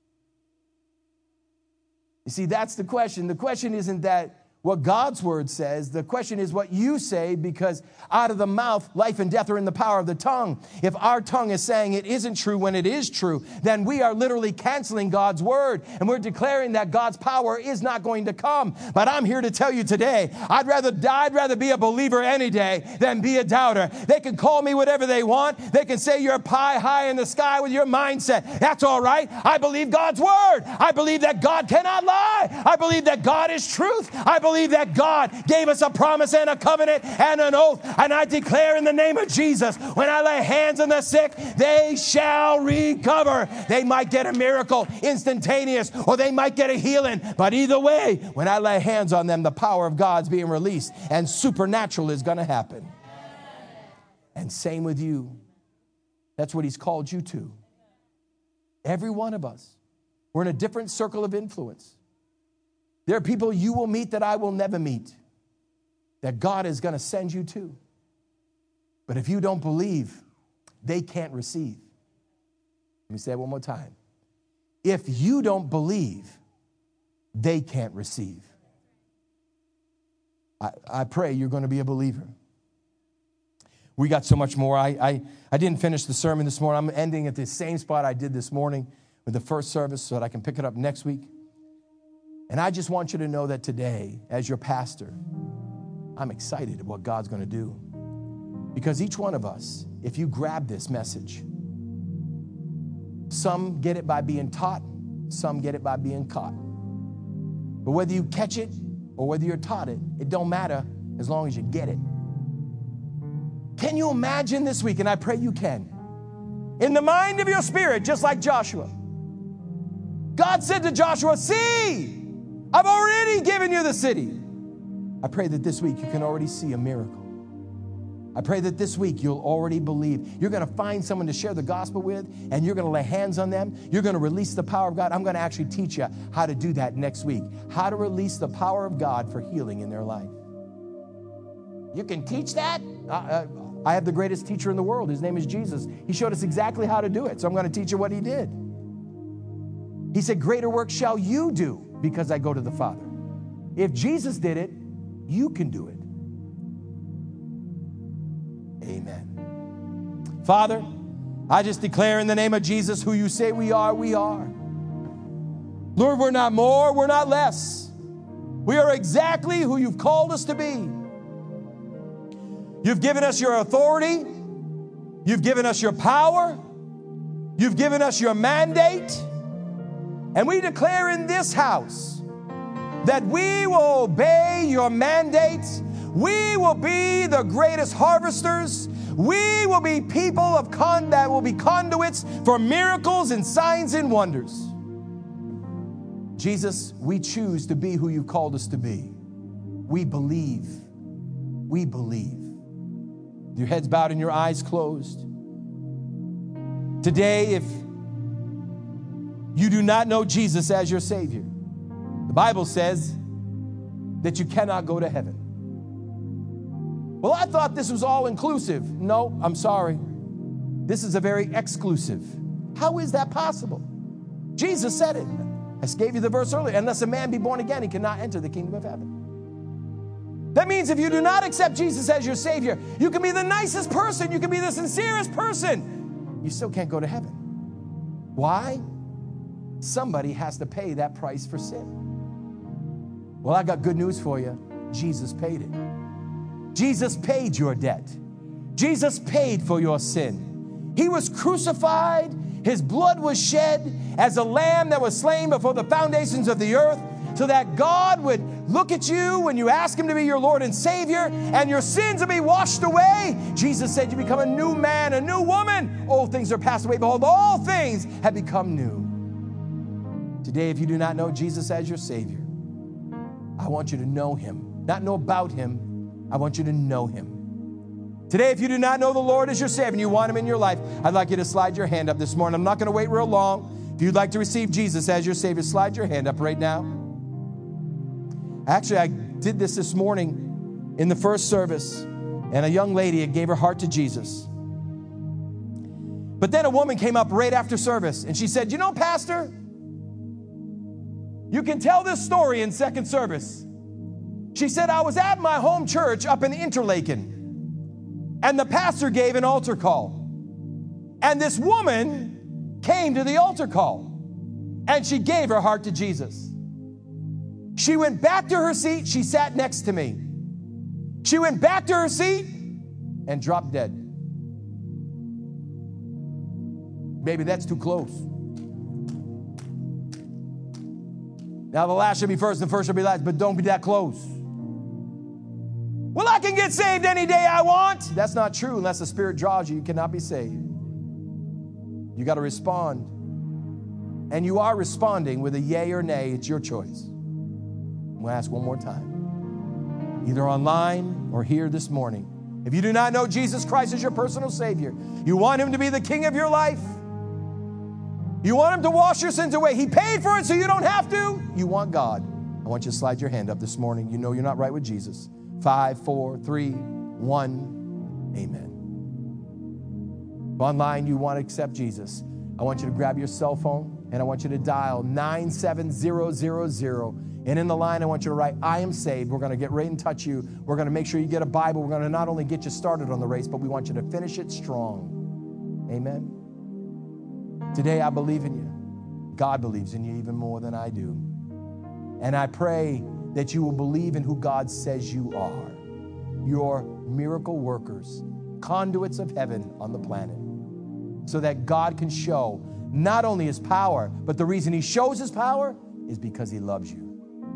You see, that's the question. The question isn't that what God's word says. The question is what you say, because out of the mouth, life and death are in the power of the tongue. If our tongue is saying it isn't true when it is true, then we are literally canceling God's word, and we're declaring that God's power is not going to come. But I'm here to tell you today, I'd rather be a believer any day than be a doubter. They can call me whatever they want. They can say you're pie high in the sky with your mindset. That's all right. I believe God's word. I believe that God cannot lie. I believe that God is truth. I believe that God gave us a promise and a covenant and an oath. And I declare in the name of Jesus, when I lay hands on the sick, they shall recover. They might get a miracle instantaneous, or they might get a healing. But either way, when I lay hands on them, the power of God's being released, and supernatural is going to happen. And same with you. That's what he's called you to. Every one of us. We're in a different circle of influence. There are people you will meet that I will never meet, that God is going to send you to. But if you don't believe, they can't receive. Let me say it one more time. If you don't believe, they can't receive. I pray you're going to be a believer. We got so much more. I didn't finish the sermon this morning. I'm ending at the same spot I did this morning with the first service so that I can pick it up next week. And I just want you to know that today, as your pastor, I'm excited at what God's going to do. Because each one of us, if you grab this message, some get it by being taught, some get it by being caught. But whether you catch it or whether you're taught it, it don't matter as long as you get it. Can you imagine this week, and I pray you can, in the mind of your spirit, just like Joshua, God said to Joshua, see, I've already given you the city. I pray that this week you can already see a miracle. I pray that this week you'll already believe. You're going to find someone to share the gospel with, and you're going to lay hands on them. You're going to release the power of God. I'm going to actually teach you how to do that next week, how to release the power of God for healing in their life. You can teach that? I have the greatest teacher in the world. His name is Jesus. He showed us exactly how to do it, so I'm going to teach you what he did. He said, greater work shall you do because I go to the Father. If Jesus did it, you can do it. Amen. Father, I just declare in the name of Jesus, who you say we are, we are. Lord, we're not more, we're not less. We are exactly who you've called us to be. You've given us your authority. You've given us your power. You've given us your mandate. And we declare in this house that we will obey your mandates. We will be the greatest harvesters. We will be people that will be conduits for miracles and signs and wonders. Jesus, we choose to be who you've called us to be. We believe. We believe. Your heads bowed and your eyes closed. Today, if you do not know Jesus as your Savior, the Bible says that you cannot go to heaven. Well, I thought this was all inclusive. No, I'm sorry. This is a very exclusive. How is that possible? Jesus said it. I gave you the verse earlier. Unless a man be born again, he cannot enter the kingdom of heaven. That means if you do not accept Jesus as your Savior, you can be the nicest person, you can be the sincerest person, you still can't go to heaven. Why? Somebody has to pay that price for sin. Well, I got good news for you. Jesus paid it. Jesus paid your debt. Jesus paid for your sin. He was crucified. His blood was shed as a lamb that was slain before the foundations of the earth, so that God would look at you when you ask him to be your Lord and Savior, and your sins will be washed away. Jesus said you become a new man, a new woman. Old things are passed away. Behold, all things have become new. Today, if you do not know Jesus as your Savior, I want you to know him. Not know about him. I want you to know him. Today, if you do not know the Lord as your Savior and you want him in your life, I'd like you to slide your hand up this morning. I'm not going to wait real long. If you'd like to receive Jesus as your Savior, slide your hand up right now. Actually, I did this morning in the first service, and a young lady gave her heart to Jesus. But then a woman came up right after service, and she said, you know, Pastor, you can tell this story in second service. She said, I was at my home church up in Interlaken, and the pastor gave an altar call. And this woman came to the altar call, and she gave her heart to Jesus. She went back to her seat. She sat next to me. She went back to her seat and dropped dead. Maybe that's too close. Now the last should be first and first should be last, but don't be that close. Well, I can get saved any day I want. That's not true. Unless the Spirit draws you, you cannot be saved. You got to respond. And you are responding with a yay or nay. It's your choice. I'm going to ask one more time. Either online or here this morning. If you do not know Jesus Christ as your personal Savior, you want him to be the King of your life. You want him to wash your sins away. He paid for it so you don't have to. You want God. I want you to slide your hand up this morning. You know you're not right with Jesus. 5, 4, 3, 1. Amen. If online you want to accept Jesus, I want you to grab your cell phone and I want you to dial 97000. And in the line, I want you to write, I am saved. We're going to get right in touch with you. We're going to make sure you get a Bible. We're going to not only get you started on the race, but we want you to finish it strong. Amen. Today, I believe in you. God believes in you even more than I do. And I pray that you will believe in who God says you are. You're miracle workers, conduits of heaven on the planet, so that God can show not only his power, but the reason he shows his power is because he loves you.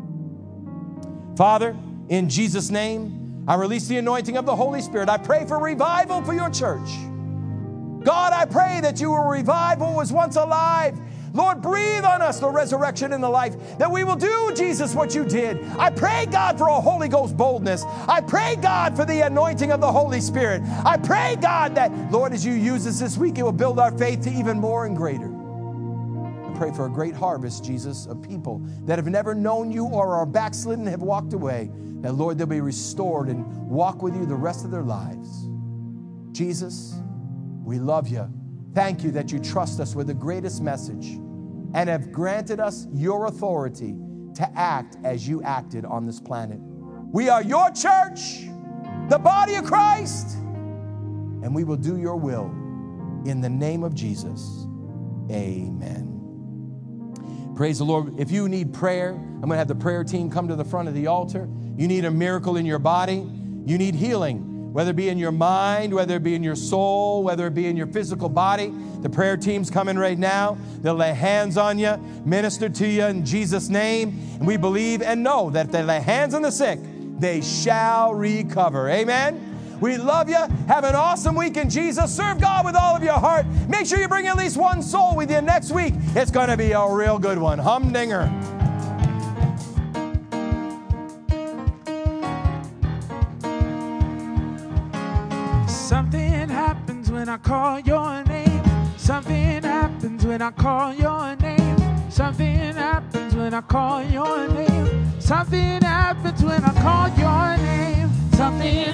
Father, in Jesus' name, I release the anointing of the Holy Spirit. I pray for revival for your church. God, I pray that you will revive what was once alive. Lord, breathe on us the resurrection and the life, that we will do, Jesus, what you did. I pray, God, for a Holy Ghost boldness. I pray, God, for the anointing of the Holy Spirit. I pray, God, that, Lord, as you use us this week, it will build our faith to even more and greater. I pray for a great harvest, Jesus, of people that have never known you or are backslidden and have walked away, that, Lord, they'll be restored and walk with you the rest of their lives. Jesus, we love you. Thank you that you trust us with the greatest message and have granted us your authority to act as you acted on this planet. We are your church, the body of Christ, and we will do your will in the name of Jesus. Amen. Praise the Lord. If you need prayer, I'm going to have the prayer team come to the front of the altar. You need a miracle in your body. You need healing. Whether it be in your mind, whether it be in your soul, whether it be in your physical body, the prayer team's coming right now. They'll lay hands on you, minister to you in Jesus' name. And we believe and know that if they lay hands on the sick, they shall recover. Amen. We love you. Have an awesome week in Jesus. Serve God with all of your heart. Make sure you bring at least one soul with you next week. It's going to be a real good one. Humdinger. Something happens when I call your name. Something happens when I call your name. Something happens when I call your name. Something happens when I call your name. Something